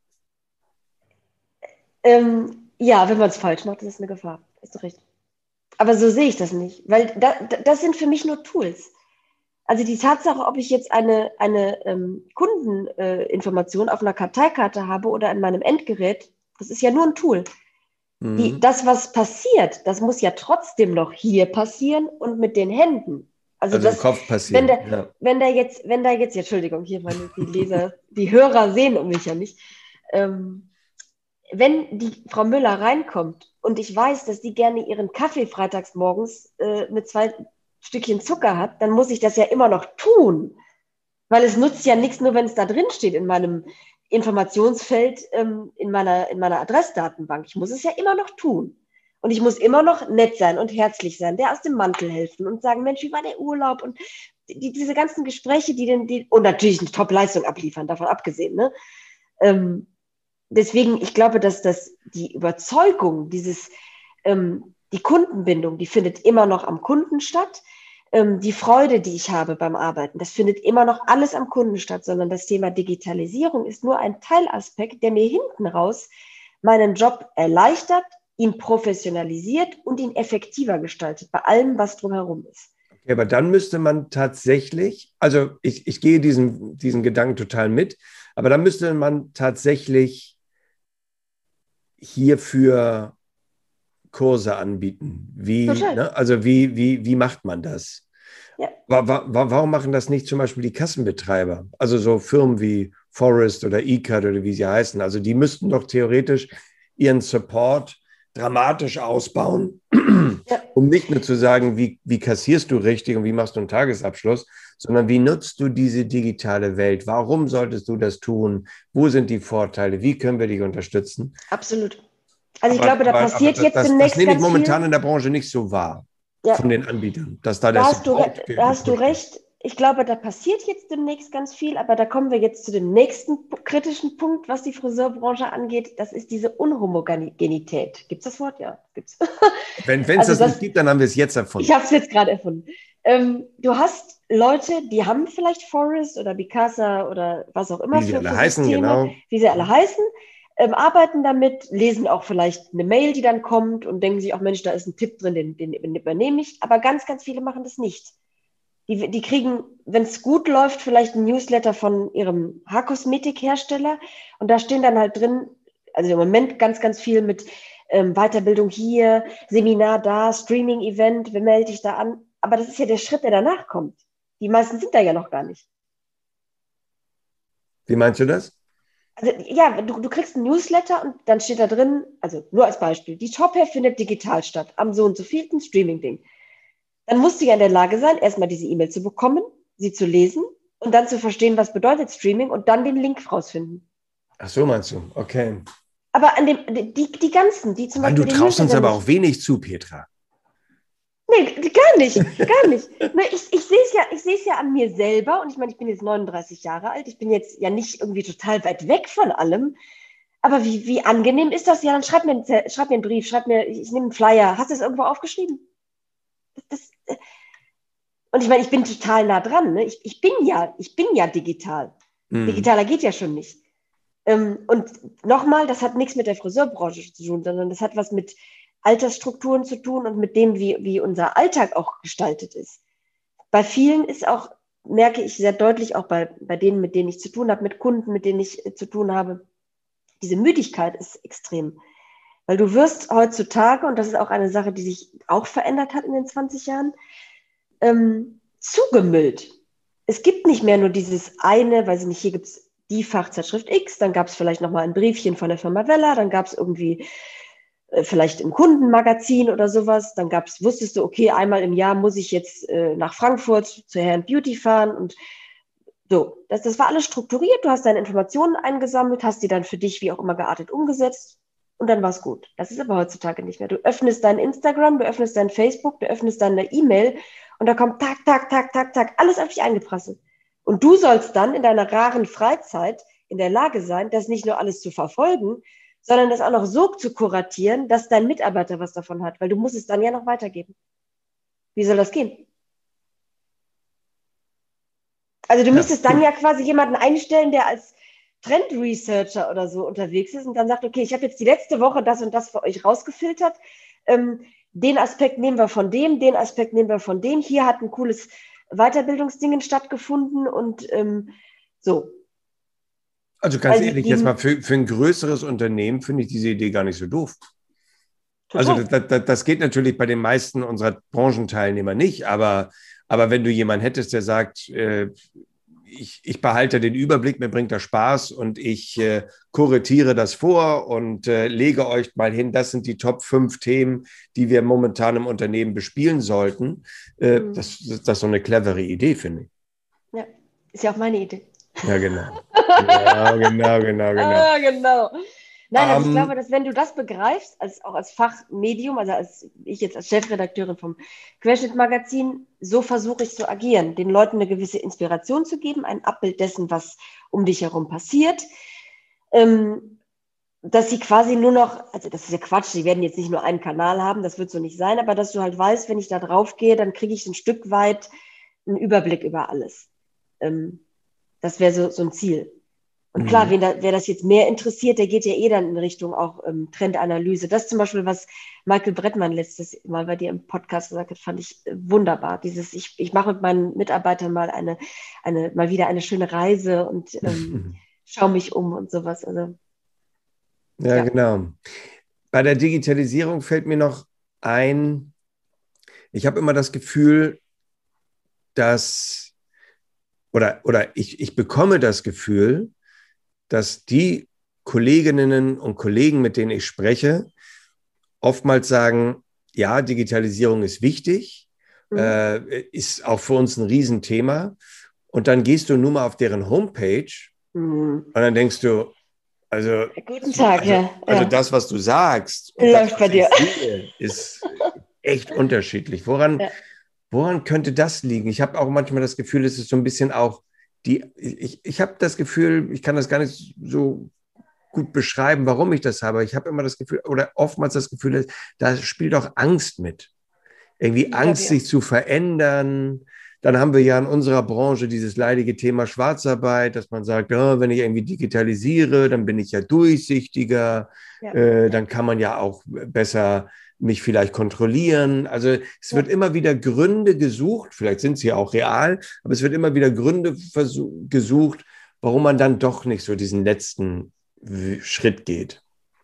C: Ähm, ja, wenn man es falsch macht, ist es eine Gefahr. Ist doch recht. Aber so sehe ich das nicht, weil da, das sind für mich nur Tools. Also die Tatsache, ob ich jetzt eine, eine ähm, Kundeninformation äh, auf einer Karteikarte habe oder in meinem Endgerät, das ist ja nur ein Tool. Mhm. Die, das, was passiert, das muss ja trotzdem noch hier passieren und mit den Händen. Also,
B: also
C: das,
B: im Kopf passieren.
C: Wenn da,
B: ja.
C: wenn da jetzt, wenn da jetzt, Entschuldigung, hier meine die Leser, die Hörer sehen mich ja nicht. Ähm, wenn die Frau Müller reinkommt und ich weiß, dass die gerne ihren Kaffee freitags morgens äh, mit zwei Stückchen Zucker hat, dann muss ich das ja immer noch tun. Weil es nutzt ja nichts, nur wenn es da drin steht in meinem Informationsfeld, ähm, in meiner, in meiner Adressdatenbank. Ich muss es ja immer noch tun. Und ich muss immer noch nett sein und herzlich sein, der aus dem Mantel helfen und sagen, Mensch, wie war der Urlaub? Und die, diese ganzen Gespräche, die den, die, und natürlich eine Top-Leistung abliefern, davon abgesehen, ne? Ähm, Deswegen, ich glaube, dass das die Überzeugung, dieses, ähm, die Kundenbindung, die findet immer noch am Kunden statt. Ähm, die Freude, die ich habe beim Arbeiten, das findet immer noch alles am Kunden statt, sondern das Thema Digitalisierung ist nur ein Teilaspekt, der mir hinten raus meinen Job erleichtert, ihn professionalisiert und ihn effektiver gestaltet, bei allem, was drumherum ist.
B: Okay, aber dann müsste man tatsächlich, also ich, ich gehe diesen, diesen Gedanken total mit, aber dann müsste man tatsächlich hierfür Kurse anbieten. Wie, ne? Also wie, wie, wie macht man das? Ja. Wa- wa- Warum machen das nicht zum Beispiel die Kassenbetreiber? Also so Firmen wie Forest oder E-Card oder wie sie heißen. Also die müssten doch theoretisch ihren Support dramatisch ausbauen, ja. um nicht nur zu sagen, wie, wie kassierst du richtig und wie machst du einen Tagesabschluss, sondern wie nutzt du diese digitale Welt? Warum solltest du das tun? Wo sind die Vorteile? Wie können wir dich unterstützen?
C: Absolut. Also ich
B: aber,
C: glaube, da
B: aber,
C: passiert
B: aber
C: jetzt
B: das,
C: demnächst
B: das nehme ich
C: ganz
B: momentan
C: viel.
B: in der Branche nicht so wahr, ja. von den Anbietern. Dass da
C: da
B: der
C: hast, du,
B: Support
C: da hast du recht. Ich glaube, da passiert jetzt demnächst ganz viel, aber da kommen wir jetzt zu dem nächsten kritischen Punkt, was die Friseurbranche angeht. Das ist diese Unhomogenität. Gibt es das Wort? Ja, gibt's.
B: Wenn es also das, das nicht gibt, dann haben wir es jetzt erfunden.
C: Ich habe es jetzt gerade erfunden. Ähm, du hast Leute, die haben vielleicht Forest oder Picasa oder was auch immer
B: wie sie
C: für,
B: alle
C: für
B: heißen,
C: Systeme,
B: genau.
C: wie sie alle heißen, ähm, arbeiten damit, lesen auch vielleicht eine Mail, die dann kommt und denken sich auch, Mensch, da ist ein Tipp drin, den, den, den übernehme ich. Aber ganz, ganz viele machen das nicht. Die, die kriegen, wenn es gut läuft, vielleicht ein Newsletter von ihrem Haarkosmetikhersteller und da stehen dann halt drin, also im Moment ganz, ganz viel mit ähm, Weiterbildung hier, Seminar da, Streaming-Event, wer meldet dich da an? Aber das ist ja der Schritt, der danach kommt. Die meisten sind da ja noch gar nicht.
B: Wie meinst du das?
C: Also ja, du, du kriegst ein Newsletter und dann steht da drin, also nur als Beispiel, die Top Hair findet digital statt, am so und so vielten Streaming-Ding. Dann musst du ja in der Lage sein, erstmal diese E-Mail zu bekommen, sie zu lesen und dann zu verstehen, was bedeutet Streaming und dann den Link rausfinden.
B: Ach so, meinst du? Okay.
C: Aber an dem, die, die ganzen, die zum
B: Mann,
C: Beispiel...
B: du traust uns aber auch wenig zu, Petra.
C: Nee, gar nicht, gar nicht. Ich, ich sehe es ja, ich sehe es ja an mir selber und ich meine, ich bin jetzt neununddreißig Jahre alt, ich bin jetzt ja nicht irgendwie total weit weg von allem, aber wie, wie angenehm ist das? Ja, dann schreib mir, einen, schreib mir einen Brief, schreib mir, ich nehme einen Flyer, hast du es irgendwo aufgeschrieben? Das, das, und ich meine, ich bin total nah dran, ne? Ich, ich bin ja, ich bin ja digital. Hm. Digitaler geht ja schon nicht. Ähm, und nochmal, das hat nichts mit der Friseurbranche zu tun, sondern das hat was mit Altersstrukturen zu tun und mit dem, wie, wie unser Alltag auch gestaltet ist. Bei vielen ist auch, merke ich sehr deutlich, auch bei, bei denen, mit denen ich zu tun habe, mit Kunden, mit denen ich äh, zu tun habe, diese Müdigkeit ist extrem. Weil du wirst heutzutage, und das ist auch eine Sache, die sich auch verändert hat in den zwanzig Jahren, ähm, zugemüllt. Es gibt nicht mehr nur dieses eine, weiß ich nicht, hier gibt es die Fachzeitschrift X, dann gab es vielleicht nochmal ein Briefchen von der Firma Wella, dann gab es irgendwie äh, vielleicht im Kundenmagazin oder sowas, dann gab es, wusstest du, okay, einmal im Jahr muss ich jetzt äh, nach Frankfurt zu Hair and Beauty fahren und so, das, das war alles strukturiert, du hast deine Informationen eingesammelt, hast die dann für dich wie auch immer geartet umgesetzt und dann war es gut. Das ist aber heutzutage nicht mehr. Du öffnest dein Instagram, du öffnest dein Facebook, du öffnest deine E-Mail und da kommt tak, tak, tak, tak, tak, alles auf dich eingeprasselt. Und du sollst dann in deiner raren Freizeit in der Lage sein, das nicht nur alles zu verfolgen, sondern das auch noch so zu kuratieren, dass dein Mitarbeiter was davon hat, weil du musst es dann ja noch weitergeben. Wie soll das gehen? Also du müsstest ja dann ja quasi jemanden einstellen, der als Trend-Researcher oder so unterwegs ist und dann sagt, okay, ich habe jetzt die letzte Woche das und das für euch rausgefiltert. Ähm, den Aspekt nehmen wir von dem, den Aspekt nehmen wir von dem. Hier hat ein cooles Weiterbildungsdingen stattgefunden und ähm, so.
B: Also ganz also ehrlich, die, jetzt mal für, für ein größeres Unternehmen finde ich diese Idee gar nicht so doof. Total. Also das, das, das geht natürlich bei den meisten unserer Branchenteilnehmer nicht, aber, aber wenn du jemanden hättest, der sagt, äh, ich, ich behalte den Überblick, mir bringt das Spaß und ich äh, kuratiere das vor und äh, lege euch mal hin, das sind die Top fünf Themen, die wir momentan im Unternehmen bespielen sollten. Äh, mhm. das, das ist so eine clevere Idee, finde ich.
C: Ja, ist ja auch meine Idee.
B: Ja, genau. Genau, genau, genau, genau.
C: Ah, genau. Nein, also um, ich glaube, dass wenn du das begreifst, als, auch als Fachmedium, also als ich jetzt als Chefredakteurin vom Querschnitt-Magazin, so versuche ich zu agieren, den Leuten eine gewisse Inspiration zu geben, ein Abbild dessen, was um dich herum passiert, ähm, dass sie quasi nur noch, also das ist ja Quatsch, sie werden jetzt nicht nur einen Kanal haben, das wird so nicht sein, aber dass du halt weißt, wenn ich da drauf gehe, dann kriege ich ein Stück weit einen Überblick über alles. Ähm, das wäre so, so ein Ziel. Und klar, wen da, wer das jetzt mehr interessiert, der geht ja eh dann in Richtung auch ähm, Trendanalyse. Das zum Beispiel, was Michael Brettmann letztes Mal bei dir im Podcast gesagt hat, fand ich äh, wunderbar. Dieses, ich, ich mache mit meinen Mitarbeitern mal eine, eine, mal wieder eine schöne Reise und ähm, schaue mich um und sowas. Also,
B: ja, ja, genau. Bei der Digitalisierung fällt mir noch ein, ich habe immer das Gefühl, dass, oder, oder ich, ich bekomme das Gefühl, dass die Kolleginnen und Kollegen, mit denen ich spreche, oftmals sagen, ja, Digitalisierung ist wichtig, mhm. äh, ist auch für uns ein Riesenthema. Und dann gehst du nur mal auf deren Homepage mhm. und dann denkst du, also,
C: Guten Tag,
B: also,
C: ja.
B: also
C: ja.
B: das, was du sagst,
C: läuft
B: das,
C: bei dir.
B: Sehe, ist echt unterschiedlich. Woran, ja. woran könnte das liegen? Ich habe auch manchmal das Gefühl, es ist so ein bisschen auch Die, ich ich habe das Gefühl, ich kann das gar nicht so gut beschreiben, warum ich das habe. Ich habe immer das Gefühl, oder oftmals das Gefühl, da spielt auch Angst mit. Irgendwie Angst, ja, sich zu verändern. Dann haben wir ja in unserer Branche dieses leidige Thema Schwarzarbeit, dass man sagt, oh, wenn ich irgendwie digitalisiere, dann bin ich ja durchsichtiger. Ja. Äh, dann kann man ja auch besser mich vielleicht kontrollieren. Also es wird ja. immer wieder Gründe gesucht, vielleicht sind sie auch real, aber es wird immer wieder Gründe versuch, gesucht, warum man dann doch nicht so diesen letzten Schritt geht.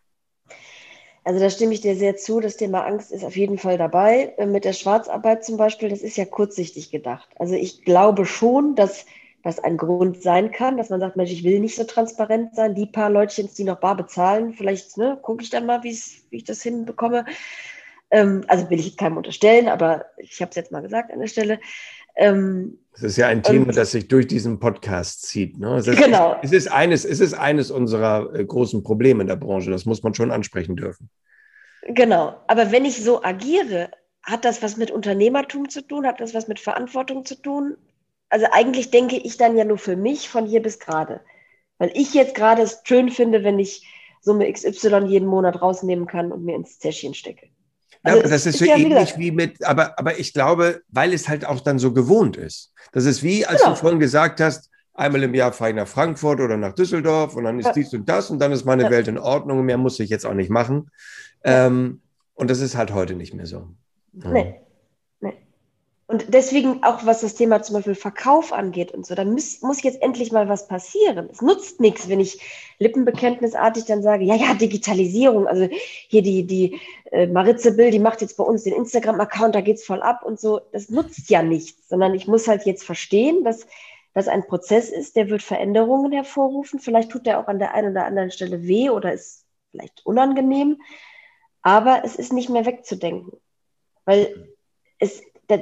C: Also da stimme ich dir sehr zu, das Thema Angst ist auf jeden Fall dabei. Mit der Schwarzarbeit zum Beispiel, das ist ja kurzsichtig gedacht. Also ich glaube schon, dass das ein Grund sein kann, dass man sagt, Mensch, ich will nicht so transparent sein, die paar Leutchen, die noch bar bezahlen, vielleicht ne, gucke ich dann mal, wie ich das hinbekomme. Ähm, also will ich keinem unterstellen, aber ich habe es jetzt mal gesagt an der Stelle. Ähm,
B: Das ist ja ein Thema, und, das sich durch diesen Podcast zieht. Ne? Es ist,
C: genau.
B: Es ist, eines, es ist eines unserer äh, großen Probleme in der Branche. Das muss man schon ansprechen dürfen.
C: Genau. Aber wenn ich so agiere, hat das was mit Unternehmertum zu tun? Hat das was mit Verantwortung zu tun? Also eigentlich denke ich dann ja nur für mich von hier bis gerade. Weil ich jetzt gerade es schön finde, wenn ich Summe X Y jeden Monat rausnehmen kann und mir ins Täschchen stecke.
B: Also ja, das ist, ist so ja, ähnlich wie, wie mit, aber, aber ich glaube, weil es halt auch dann so gewohnt ist. Das ist wie, als genau. du vorhin gesagt hast, einmal im Jahr fahre ich nach Frankfurt oder nach Düsseldorf und dann ist ja. dies und das und dann ist meine ja. Welt in Ordnung, mehr muss ich jetzt auch nicht machen. Ja. Ähm, und das ist halt heute nicht mehr so.
C: Ja. Nee. nee. Und deswegen auch, was das Thema zum Beispiel Verkauf angeht und so, da muss, muss jetzt endlich mal was passieren. Es nutzt nichts, wenn ich lippenbekenntnisartig dann sage, ja, ja, Digitalisierung, also hier die, die äh, Maritze Bill, die macht jetzt bei uns den Instagram-Account, da geht's voll ab und so. Das nutzt ja nichts, sondern ich muss halt jetzt verstehen, dass das ein Prozess ist, der wird Veränderungen hervorrufen. Vielleicht tut der auch an der einen oder anderen Stelle weh oder ist vielleicht unangenehm, aber es ist nicht mehr wegzudenken, weil es Das,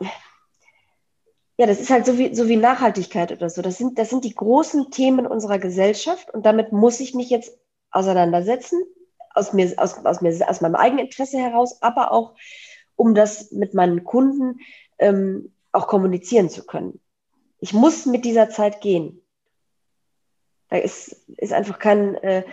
C: ja, das ist halt so wie, so wie Nachhaltigkeit oder so. Das sind, das sind die großen Themen unserer Gesellschaft und damit muss ich mich jetzt auseinandersetzen, aus, mir, aus, aus, mir, aus meinem eigenen Interesse heraus, aber auch, um das mit meinen Kunden ähm, auch kommunizieren zu können. Ich muss mit dieser Zeit gehen. Da ist, ist einfach kein... Äh,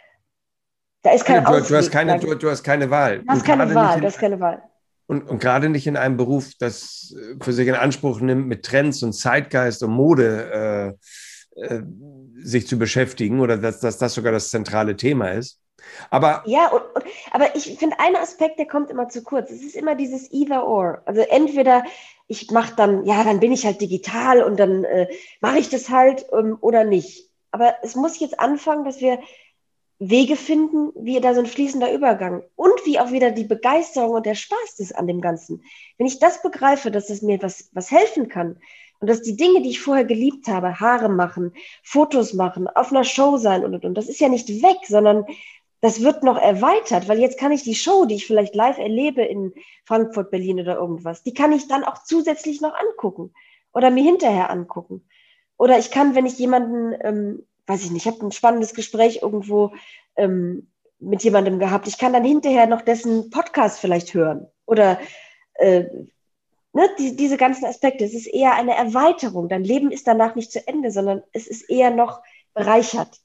C: da ist kein
B: du,
C: Ausweg,
B: du, hast keine, du, du hast keine Wahl.
C: Du hast keine Wahl, du hast keine Wahl.
B: Und, und gerade nicht in einem Beruf, das für sich in Anspruch nimmt, mit Trends und Zeitgeist und Mode äh, äh, sich zu beschäftigen oder dass, dass das sogar das zentrale Thema ist. Aber
C: ja, und, und, aber ich finde, ein Aspekt, der kommt immer zu kurz. Es ist immer dieses Either or. Also entweder ich mache dann, ja, dann bin ich halt digital und dann äh, mache ich das halt ähm, oder nicht. Aber es muss jetzt anfangen, dass wir Wege finden, wie da so ein fließender Übergang und wie auch wieder die Begeisterung und der Spaß ist an dem Ganzen. Wenn ich das begreife, dass es mir was, was helfen kann und dass die Dinge, die ich vorher geliebt habe, Haare machen, Fotos machen, auf einer Show sein und, und, und, das ist ja nicht weg, sondern das wird noch erweitert, weil jetzt kann ich die Show, die ich vielleicht live erlebe in Frankfurt, Berlin oder irgendwas, die kann ich dann auch zusätzlich noch angucken oder mir hinterher angucken. Oder ich kann, wenn ich jemanden... Ähm, weiß ich nicht, ich habe ein spannendes Gespräch irgendwo ähm, mit jemandem gehabt. Ich kann dann hinterher noch dessen Podcast vielleicht hören. Oder äh, ne, die, diese ganzen Aspekte. Es ist eher eine Erweiterung. Dein Leben ist danach nicht zu Ende, sondern es ist eher noch bereichert.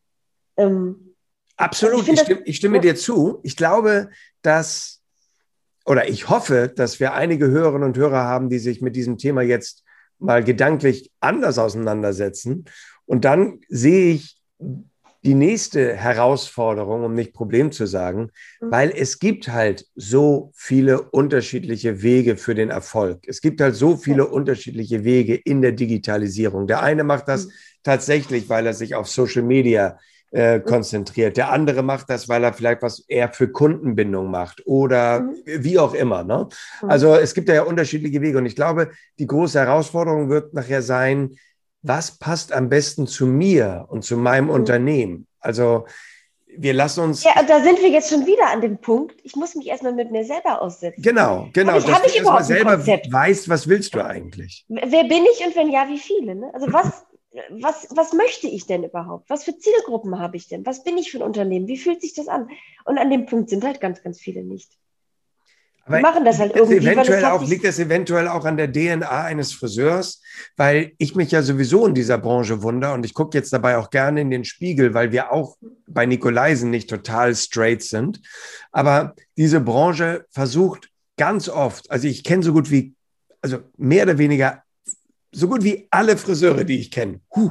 C: Ähm,
B: Absolut, ich, ich, stimme, ich stimme dir zu. Ich glaube, dass, oder ich hoffe, dass wir einige Hörerinnen und Hörer haben, die sich mit diesem Thema jetzt mal gedanklich anders auseinandersetzen. Und dann sehe ich die nächste Herausforderung, um nicht Problem zu sagen, mhm. weil es gibt halt so viele unterschiedliche Wege für den Erfolg. Es gibt halt so viele ja. unterschiedliche Wege in der Digitalisierung. Der eine macht das mhm. tatsächlich, weil er sich auf Social Media äh, konzentriert. Der andere macht das, weil er vielleicht was eher für Kundenbindung macht oder mhm. wie auch immer. Ne? Mhm. Also es gibt ja unterschiedliche Wege. Und ich glaube, die große Herausforderung wird nachher sein, was passt am besten zu mir und zu meinem mhm. Unternehmen? Also wir lassen uns...
C: Ja, da sind wir jetzt schon wieder an dem Punkt, ich muss mich erstmal mit mir selber aussetzen.
B: Genau, genau.
C: Hab ich, dass hab ich
B: du erstmal selber weißt, was willst du eigentlich?
C: Wer bin ich und wenn ja, wie viele? Ne? Also was, was, was möchte ich denn überhaupt? Was für Zielgruppen habe ich denn? Was bin ich für ein Unternehmen? Wie fühlt sich das an? Und an dem Punkt sind halt ganz, ganz viele nicht.
B: Aber
C: die machen das halt irgendwie.
B: Eventuell das auch, liegt das eventuell auch an der D N A eines Friseurs, weil ich mich ja sowieso in dieser Branche wundere und ich gucke jetzt dabei auch gerne in den Spiegel, weil wir auch bei Nicolaisen nicht total straight sind. Aber diese Branche versucht ganz oft, also ich kenne so gut wie, also mehr oder weniger, so gut wie alle Friseure, die ich kenne, huh,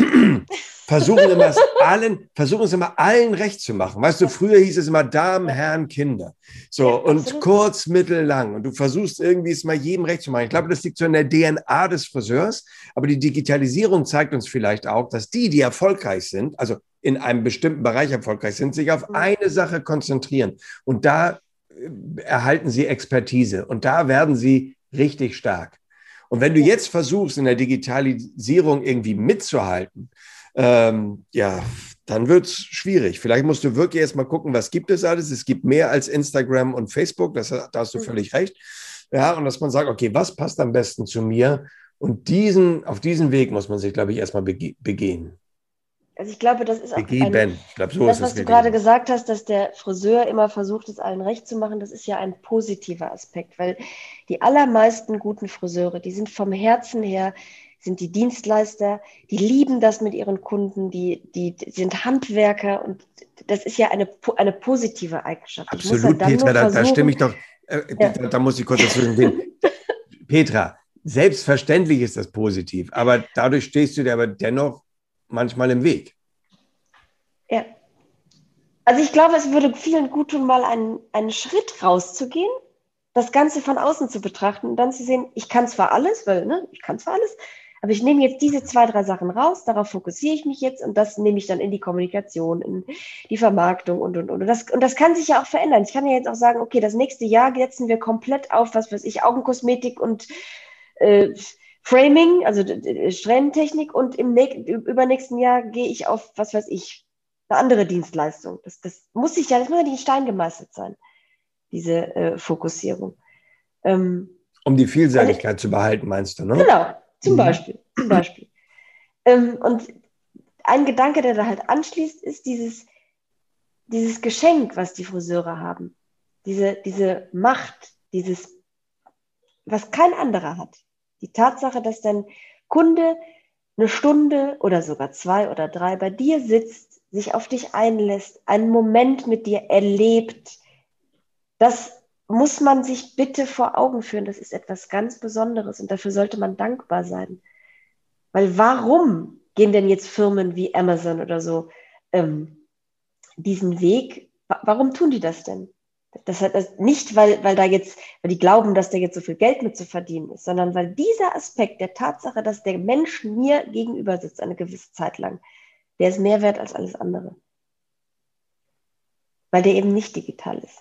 B: versuchen immer es allen, versuchen es immer allen recht zu machen. Weißt du, früher hieß es immer Damen, Herren, Kinder. So, und kurz, mittel, lang. Und du versuchst irgendwie es mal jedem recht zu machen. Ich glaube, das liegt so in der D N A des Friseurs. Aber die Digitalisierung zeigt uns vielleicht auch, dass die, die erfolgreich sind, also in einem bestimmten Bereich erfolgreich sind, sich auf eine Sache konzentrieren. Und da erhalten sie Expertise. Und da werden sie richtig stark. Und wenn du jetzt versuchst, in der Digitalisierung irgendwie mitzuhalten, ähm, ja, dann wird es schwierig. Vielleicht musst du wirklich erst mal gucken, was gibt es alles. Es gibt mehr als Instagram und Facebook, das, da hast du völlig recht. Ja, und dass man sagt, okay, was passt am besten zu mir Und diesen, auf diesen Weg muss man sich, glaube ich, erstmal bege- begehen.
C: Also ich glaube, das ist auch
B: Begeben.
C: ein,
B: Ich glaube, so
C: das,
B: ist
C: was
B: es
C: du
B: richtig.
C: gerade gesagt hast, dass der Friseur immer versucht, es allen recht zu machen, das ist ja ein positiver Aspekt, weil die allermeisten guten Friseure, die sind vom Herzen her, sind die Dienstleister, die lieben das mit ihren Kunden, die, die, die sind Handwerker und das ist ja eine, eine positive Eigenschaft. Ich muss ja
B: Absolut,
C: dann nur
B: Petra, da, da stimme
C: versuchen,
B: ich doch, äh,
C: ja,
B: da, da muss ich kurz dazwischen gehen. Petra, selbstverständlich ist das positiv, aber dadurch stehst du dir aber dennoch manchmal im Weg.
C: ja. Also ich glaube, es würde vielen gut tun, mal einen, einen Schritt rauszugehen, das Ganze von außen zu betrachten und dann zu sehen, ich kann zwar alles, weil ne, ich kann zwar alles, aber ich nehme jetzt diese zwei, drei Sachen raus, darauf fokussiere ich mich jetzt und das nehme ich dann in die Kommunikation, in die Vermarktung und, und, und. Und das, und das kann sich ja auch verändern. Ich kann ja jetzt auch sagen, okay, das nächste Jahr setzen wir komplett auf, was weiß ich, Augenkosmetik und äh, Framing, also äh, Strähnentechnik und im übernächsten Jahr gehe ich auf, was weiß ich, eine andere Dienstleistung. Das, das muss sich ja, das muss ja nicht in Stein gemeißelt sein, diese äh, Fokussierung. Ähm,
B: Um die
C: also,
B: Vielseitigkeit zu behalten, meinst du, ne?
C: genau, zum
B: Mhm.
C: Beispiel. Zum Beispiel. Ähm, und ein Gedanke, der da halt anschließt, ist dieses, dieses Geschenk, was die Friseure haben. Diese, diese Macht, dieses, was kein anderer hat. Die Tatsache, dass dein Kunde eine Stunde oder sogar zwei oder drei bei dir sitzt, sich auf dich einlässt, einen Moment mit dir erlebt, das muss man sich bitte vor Augen führen. Das ist etwas ganz Besonderes und dafür sollte man dankbar sein. Weil warum gehen denn jetzt Firmen wie Amazon oder so ähm, diesen Weg? Warum tun die das denn? Das hat das nicht, weil, weil da jetzt, weil die glauben, dass da jetzt so viel Geld mit zu verdienen ist, sondern weil dieser Aspekt der Tatsache, dass der Mensch mir gegenüber sitzt eine gewisse Zeit lang, der ist mehr wert als alles andere. Weil der eben nicht digital ist.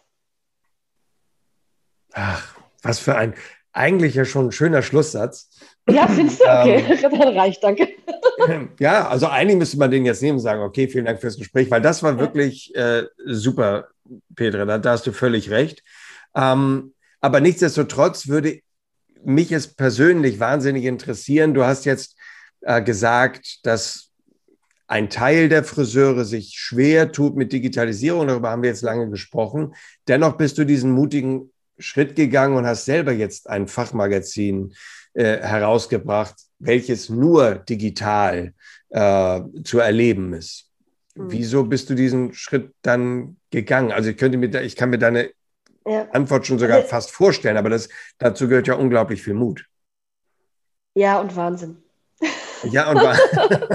B: Ach, was für ein, eigentlich ja schon ein schöner Schlusssatz.
C: Ja, findest du? Okay,
B: Ähm,
C: dann reicht, danke.
B: ja, also eigentlich müsste man den jetzt nehmen und sagen, okay, vielen Dank fürs Gespräch, weil das war
C: Ja.
B: wirklich äh, super, Petra, da, da hast du völlig recht. Ähm, aber nichtsdestotrotz würde mich es persönlich wahnsinnig interessieren. Du hast jetzt äh, gesagt, dass ein Teil der Friseure sich schwer tut mit Digitalisierung. Darüber haben wir jetzt lange gesprochen. Dennoch bist du diesen mutigen Schritt gegangen und hast selber jetzt ein Fachmagazin äh, herausgebracht, welches nur digital äh, zu erleben ist.
C: Mhm.
B: Wieso bist du diesen Schritt dann gegangen? Also ich könnte mir, da, ich kann mir deine
C: Ja.
B: Antwort schon sogar
C: Also,
B: fast vorstellen, aber das, dazu gehört ja unglaublich viel Mut.
C: ja, und Wahnsinn.
B: Ja, und war.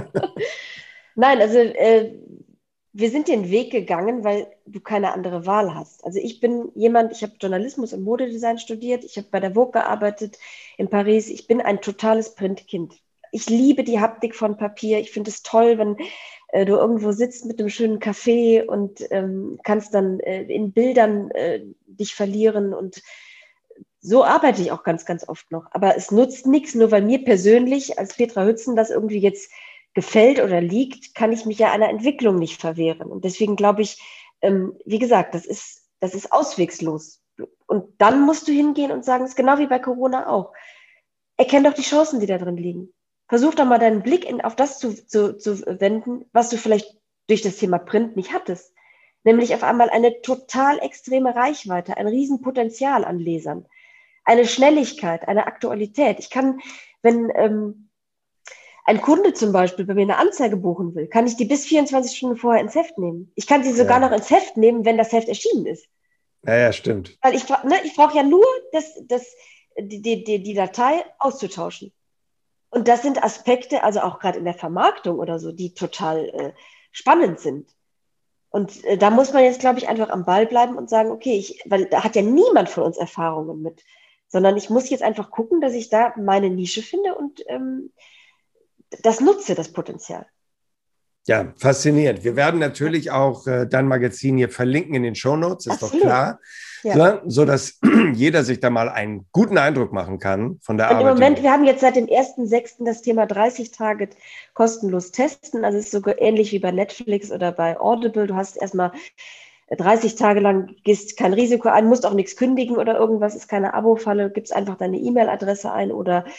C: Nein, also äh, wir sind den Weg gegangen, weil du keine andere Wahl hast. Also ich bin jemand, ich habe Journalismus und Modedesign studiert, ich habe bei der Vogue gearbeitet in Paris, ich bin ein totales Printkind. Ich liebe die Haptik von Papier, ich finde es toll, wenn äh, du irgendwo sitzt mit einem schönen Kaffee und ähm, kannst dann äh, in Bildern äh, dich verlieren und so arbeite ich auch ganz, ganz oft noch. Aber es nutzt nichts, nur weil mir persönlich als Petra Hützen das irgendwie jetzt gefällt oder liegt, kann ich mich ja einer Entwicklung nicht verwehren. Und deswegen glaube ich, ähm, wie gesagt, das ist, das ist auswegslos. Und dann musst du hingehen und sagen, es ist genau wie bei Corona auch. Erkenn doch die Chancen, die da drin liegen. Versuch doch mal deinen Blick in, auf das zu, zu, zu wenden, was du vielleicht durch das Thema Print nicht hattest. Nämlich auf einmal eine total extreme Reichweite, ein Riesenpotenzial an Lesern. Eine Schnelligkeit, eine Aktualität. Ich kann, wenn ähm, ein Kunde zum Beispiel bei mir eine Anzeige buchen will, kann ich die bis vierundzwanzig Stunden vorher ins Heft nehmen. Ich kann sie sogar
B: Ja.
C: noch ins Heft nehmen, wenn das Heft erschienen ist.
B: Ja, ja, stimmt.
C: Weil ich, ne, ich brauche ja nur das, das, die, die, die Datei auszutauschen. Und das sind Aspekte, also auch gerade in der Vermarktung oder so, die total äh, spannend sind. Und äh, da muss man jetzt, glaube ich, einfach am Ball bleiben und sagen, okay, ich, weil da hat ja niemand von uns Erfahrungen mit, sondern ich muss jetzt einfach gucken, dass ich da meine Nische finde und ähm, das nutze, das Potenzial.
B: Ja, faszinierend. Wir werden natürlich auch äh, dein Magazin hier verlinken in den Shownotes, ist
C: Absolut.
B: doch klar.
C: Ja.
B: So, so dass jeder sich da mal einen guten Eindruck machen kann von der
C: Und
B: Arbeit.
C: im Moment, wir haben jetzt seit dem ersten sechsten das Thema dreißig Tage kostenlos testen. Also es ist so ähnlich wie bei Netflix oder bei Audible. Du hast erstmal dreißig Tage lang, gehst kein Risiko ein, musst auch nichts kündigen oder irgendwas, ist keine Abo-Falle, gibst einfach deine E-Mail-Adresse ein oder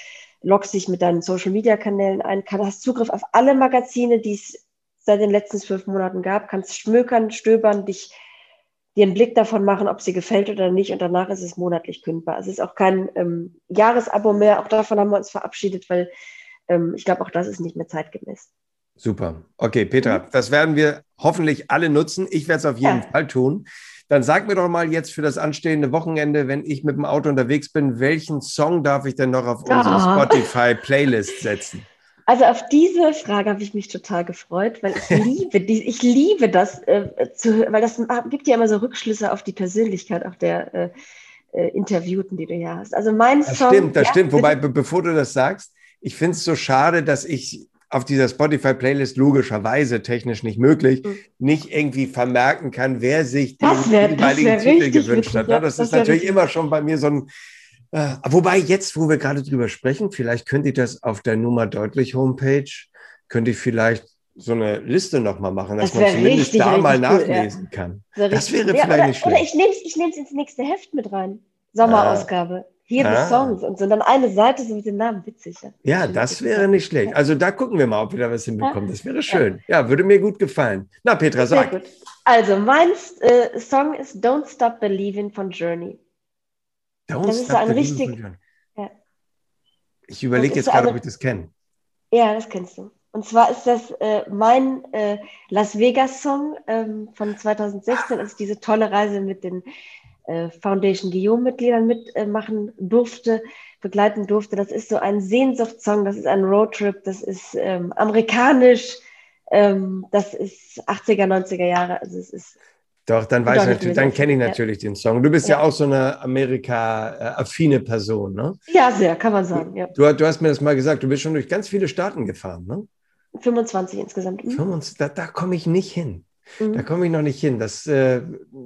C: loggst dich mit deinen Social-Media-Kanälen ein, kann, hast Zugriff auf alle Magazine, die es seit den letzten zwölf Monaten gab, kannst schmökern, stöbern, dich dir einen Blick davon machen, ob sie gefällt oder nicht, und danach ist es monatlich kündbar. Es ist auch kein ähm, Jahresabo mehr, auch davon haben wir uns verabschiedet, weil ähm, ich glaube, auch das ist nicht mehr zeitgemäß.
B: Super. Okay, Petra, mhm. das werden wir hoffentlich alle nutzen. Ich werde es auf jeden ja. Fall tun. Dann sag mir doch mal jetzt für das anstehende Wochenende, wenn ich mit dem Auto unterwegs bin, welchen Song darf ich denn noch auf unsere oh. Spotify-Playlist setzen?
C: Also auf diese Frage habe ich mich total gefreut, weil ich liebe die, ich liebe das, äh, zu, weil das gibt ja immer so Rückschlüsse auf die Persönlichkeit auch der äh, äh, Interviewten, die du hier hast. Also mein
B: das
C: Song...
B: Stimmt, das
C: ja,
B: stimmt. Wobei, be bevor du das sagst, ich finde es so schade, dass ich auf dieser Spotify-Playlist logischerweise technisch nicht möglich, mhm. nicht irgendwie vermerken kann, wer sich den
C: wär,
B: jeweiligen Titel gewünscht
C: witzig,
B: hat.
C: ja,
B: das, das ist
C: wär
B: natürlich
C: richtig.
B: immer schon bei mir so ein äh, wobei jetzt, wo wir gerade drüber sprechen, vielleicht könnte ich das auf der Nummer deutlich Homepage, könnte ich vielleicht so eine Liste nochmal machen, dass
C: das
B: man zumindest
C: richtig,
B: da
C: richtig
B: mal
C: cool,
B: nachlesen
C: ja.
B: kann.
C: Das,
B: das wäre
C: ja,
B: vielleicht
C: oder,
B: nicht schlecht.
C: Oder ich nehme es ich nehm's ins nächste Heft mit rein. Sommerausgabe. Hier
B: Ah.
C: die Songs und so. Und dann eine Seite so mit dem Namen, witzig. Ja,
B: ja das wäre nicht schlecht. Also da gucken wir mal, ob wir da was hinbekommen. Das wäre schön. Ja, würde mir gut gefallen. Na, Petra, sag.
C: Sehr gut. Also, mein äh, Song ist Don't Stop Believing von Journey.
B: Don't
C: das ist so ein richtig...
B: Ja. Ich überlege jetzt
C: so
B: gerade,
C: eine,
B: ob ich das kenne.
C: Ja, das kennst du. Und zwar ist das äh, mein äh, Las Vegas-Song ähm, von zwanzig sechzehn, als ich diese tolle Reise mit den äh, Foundation Guillaume-Mitgliedern mitmachen äh, durfte, begleiten durfte. Das ist so ein Sehnsuchtssong, das ist ein Roadtrip, das ist ähm, amerikanisch, ähm, das ist achtziger, neunziger Jahre, also es ist...
B: Doch, dann weiß ich natürlich, dann kenne ich natürlich ja. den Song. Du bist ja, ja auch so eine Amerika-affine Person, ne?
C: Ja, sehr, kann man sagen, ja.
B: Du, du hast mir das mal gesagt, du bist schon durch ganz viele Staaten gefahren, ne?
C: fünfundzwanzig insgesamt. Mhm.
B: fünfundzwanzig, da, da komme ich nicht hin.
C: Mhm.
B: Da komme ich noch nicht hin. Das äh,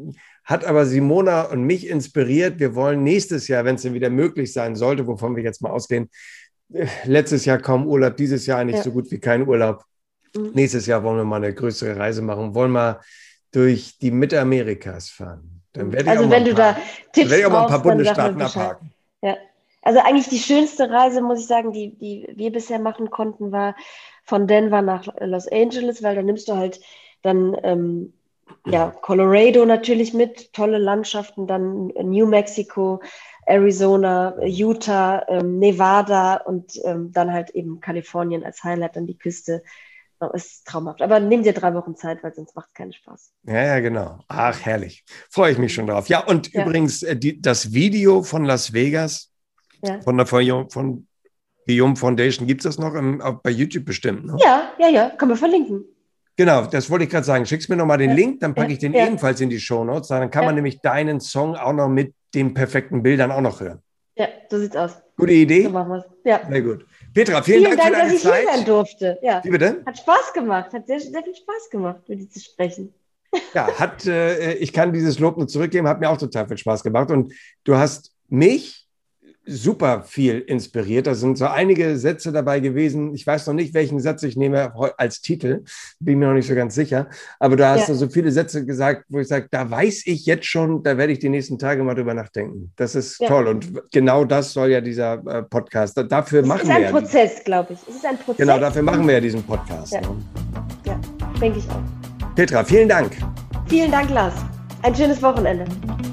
B: hat aber Simona und mich inspiriert. Wir wollen nächstes Jahr, wenn es denn wieder möglich sein sollte, wovon wir jetzt mal ausgehen, äh, letztes Jahr kaum Urlaub, dieses Jahr eigentlich ja. so gut wie kein Urlaub. Mhm. Nächstes Jahr wollen wir mal eine größere Reise machen, wollen mal durch die Mitte Amerikas fahren. Dann werde ich
C: also
B: auch
C: wenn
B: mal
C: du
B: paar,
C: da Tipps
B: werde ich auch mal ein paar
C: brauchst,
B: Bundesstaaten abhaken.
C: Ja. Also eigentlich die schönste Reise, muss ich sagen, die, die wir bisher machen konnten, war von Denver nach Los Angeles, weil da nimmst du halt dann ähm, ja, Colorado natürlich mit, tolle Landschaften, dann New Mexico, Arizona, Utah, ähm, Nevada und ähm, dann halt eben Kalifornien als Highlight, dann die Küste. Das ist traumhaft. Aber nimm dir drei Wochen Zeit, weil sonst macht es keinen Spaß.
B: Ja, ja, genau. Ach, herrlich. Freue ich mich schon drauf. Ja, und ja. übrigens, äh, die, das Video von Las Vegas, ja. von der von Guillaume Foundation, gibt es das noch im, auch bei YouTube bestimmt? Ne?
C: Ja, ja, ja. Kann man verlinken.
B: Genau, das wollte ich gerade sagen. Schickst mir nochmal den ja. Link, dann packe ich den
C: ja.
B: ebenfalls in die Shownotes. Dann kann man nämlich deinen Song auch noch mit den perfekten Bildern auch noch hören.
C: Ja, so sieht's aus.
B: Gute Idee?
C: So machen wir's. Ja.
B: Sehr gut. Petra, vielen, vielen Dank, Dank für deine Zeit.
C: Vielen Dank, dass ich hier sein durfte. Ja.
B: Wie bitte?
C: Hat Spaß gemacht. Hat sehr, sehr viel Spaß gemacht, mit dir zu sprechen.
B: Ja, hat, äh, ich kann dieses Lob nur zurückgeben, hat mir auch total viel Spaß gemacht. Und du hast mich super viel inspiriert. Da sind so einige Sätze dabei gewesen. Ich weiß noch nicht, welchen Satz ich nehme als Titel. Bin mir noch nicht so ganz sicher. Aber du hast ja. so viele Sätze gesagt, wo ich sage, da weiß ich jetzt schon, da werde ich die nächsten Tage mal drüber nachdenken. Das ist ja. toll. Und genau das soll ja dieser äh, Podcast. Dafür
C: es
B: machen
C: wir
B: wir
C: ja. Es ist ein Prozess, glaube ich. Es ist ein Prozess.
B: Genau, dafür machen wir ja diesen Podcast.
C: Ja,
B: ne?
C: ja denke ich auch.
B: Petra, vielen Dank.
C: Vielen Dank, Lars. Ein schönes Wochenende.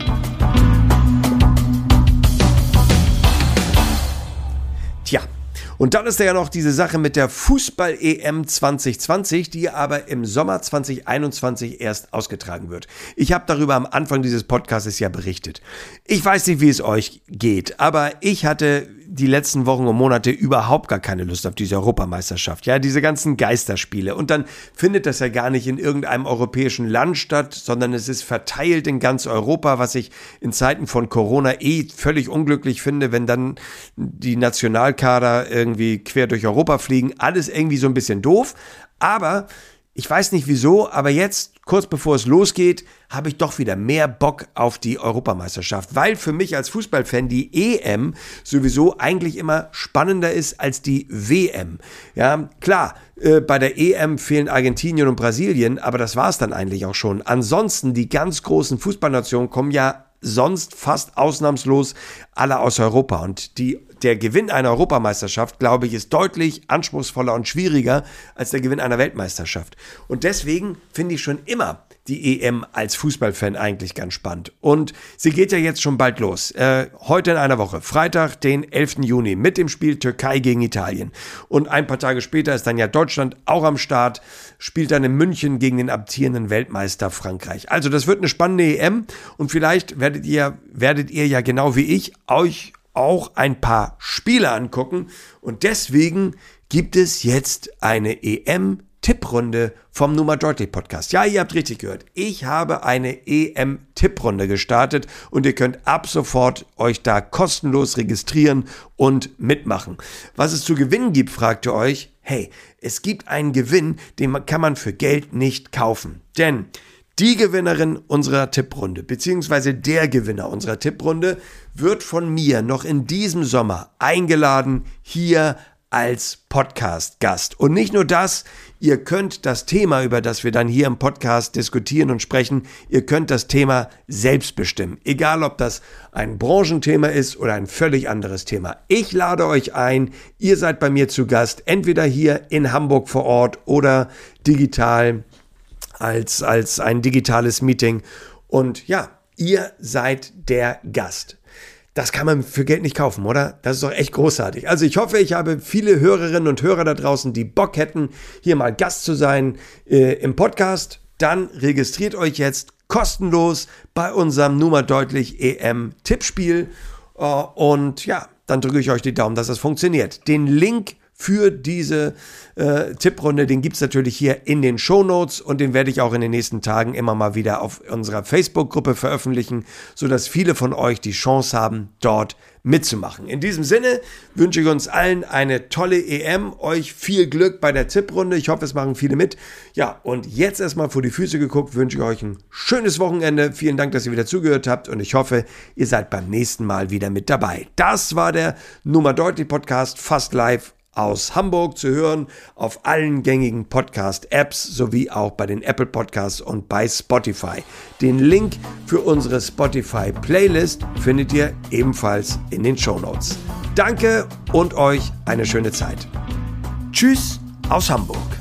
B: Tja, und dann ist da ja noch diese Sache mit der Fußball-E M zwanzig zwanzig, die aber im Sommer zwanzig einundzwanzig erst ausgetragen wird. Ich habe darüber am Anfang dieses Podcasts ja berichtet. Ich weiß nicht, wie es euch geht, aber ich hatte die letzten Wochen und Monate überhaupt gar keine Lust auf diese Europameisterschaft. Ja, diese ganzen Geisterspiele. Und dann findet das ja gar nicht in irgendeinem europäischen Land statt, sondern es ist verteilt in ganz Europa, was ich in Zeiten von Corona eh völlig unglücklich finde, wenn dann die Nationalkader irgendwie quer durch Europa fliegen. Alles irgendwie so ein bisschen doof. Aber ich weiß nicht wieso, aber jetzt, kurz bevor es losgeht, habe ich doch wieder mehr Bock auf die Europameisterschaft, weil für mich als Fußballfan die E M sowieso eigentlich immer spannender ist als die W M. Ja, klar, äh, bei der E M fehlen Argentinien und Brasilien, aber das war es dann eigentlich auch schon. Ansonsten, die ganz großen Fußballnationen kommen ja sonst fast ausnahmslos alle aus Europa und die der Gewinn einer Europameisterschaft, glaube ich, ist deutlich anspruchsvoller und schwieriger als der Gewinn einer Weltmeisterschaft. Und deswegen finde ich schon immer die E M als Fußballfan eigentlich ganz spannend. Und sie geht ja jetzt schon bald los. Äh, heute in einer Woche, Freitag, den elften Juni, mit dem Spiel Türkei gegen Italien. Und ein paar Tage später ist dann ja Deutschland auch am Start, spielt dann in München gegen den amtierenden Weltmeister Frankreich. Also das wird eine spannende E M und vielleicht werdet ihr, werdet ihr ja genau wie ich euch auch ein paar Spiele angucken. Und deswegen gibt es jetzt eine E M-Tipprunde vom Nummer Deutlich Podcast. Ja, ihr habt richtig gehört. Ich habe eine E M-Tipprunde gestartet und ihr könnt ab sofort euch da kostenlos registrieren und mitmachen. Was es zu gewinnen gibt, fragt ihr euch. Hey, es gibt einen Gewinn, den kann man für Geld nicht kaufen. Denn die Gewinnerin unserer Tipprunde, beziehungsweise der Gewinner unserer Tipprunde, wird von mir noch in diesem Sommer eingeladen, hier als Podcast-Gast. Und nicht nur das, ihr könnt das Thema, über das wir dann hier im Podcast diskutieren und sprechen, ihr könnt das Thema selbst bestimmen. Egal, ob das ein Branchenthema ist oder ein völlig anderes Thema. Ich lade euch ein, ihr seid bei mir zu Gast, entweder hier in Hamburg vor Ort oder digital als, als ein digitales Meeting. Und ja, ihr seid der Gast. Das kann man für Geld nicht kaufen, oder? Das ist doch echt großartig. Also ich hoffe, ich habe viele Hörerinnen und Hörer da draußen, die Bock hätten, hier mal Gast zu sein äh, im Podcast. Dann registriert euch jetzt kostenlos bei unserem Nummer Deutlich E M-Tippspiel. Äh, und ja, dann drücke ich euch die Daumen, dass das funktioniert. Den Link für diese äh, Tipprunde, den gibt es natürlich hier in den Shownotes und den werde ich auch in den nächsten Tagen immer mal wieder auf unserer Facebook-Gruppe veröffentlichen, sodass viele von euch die Chance haben, dort mitzumachen. In diesem Sinne wünsche ich uns allen eine tolle E M, euch viel Glück bei der Tipprunde. Ich hoffe, es machen viele mit. Ja, und jetzt erstmal vor die Füße geguckt, wünsche ich euch ein schönes Wochenende. Vielen Dank, dass ihr wieder zugehört habt und ich hoffe, ihr seid beim nächsten Mal wieder mit dabei. Das war der Nummer Deutlich Podcast, fast live aus Hamburg, zu hören auf allen gängigen Podcast-Apps sowie auch bei den Apple Podcasts und bei Spotify. Den Link für unsere Spotify-Playlist findet ihr ebenfalls in den Shownotes. Danke und euch eine schöne Zeit. Tschüss aus Hamburg.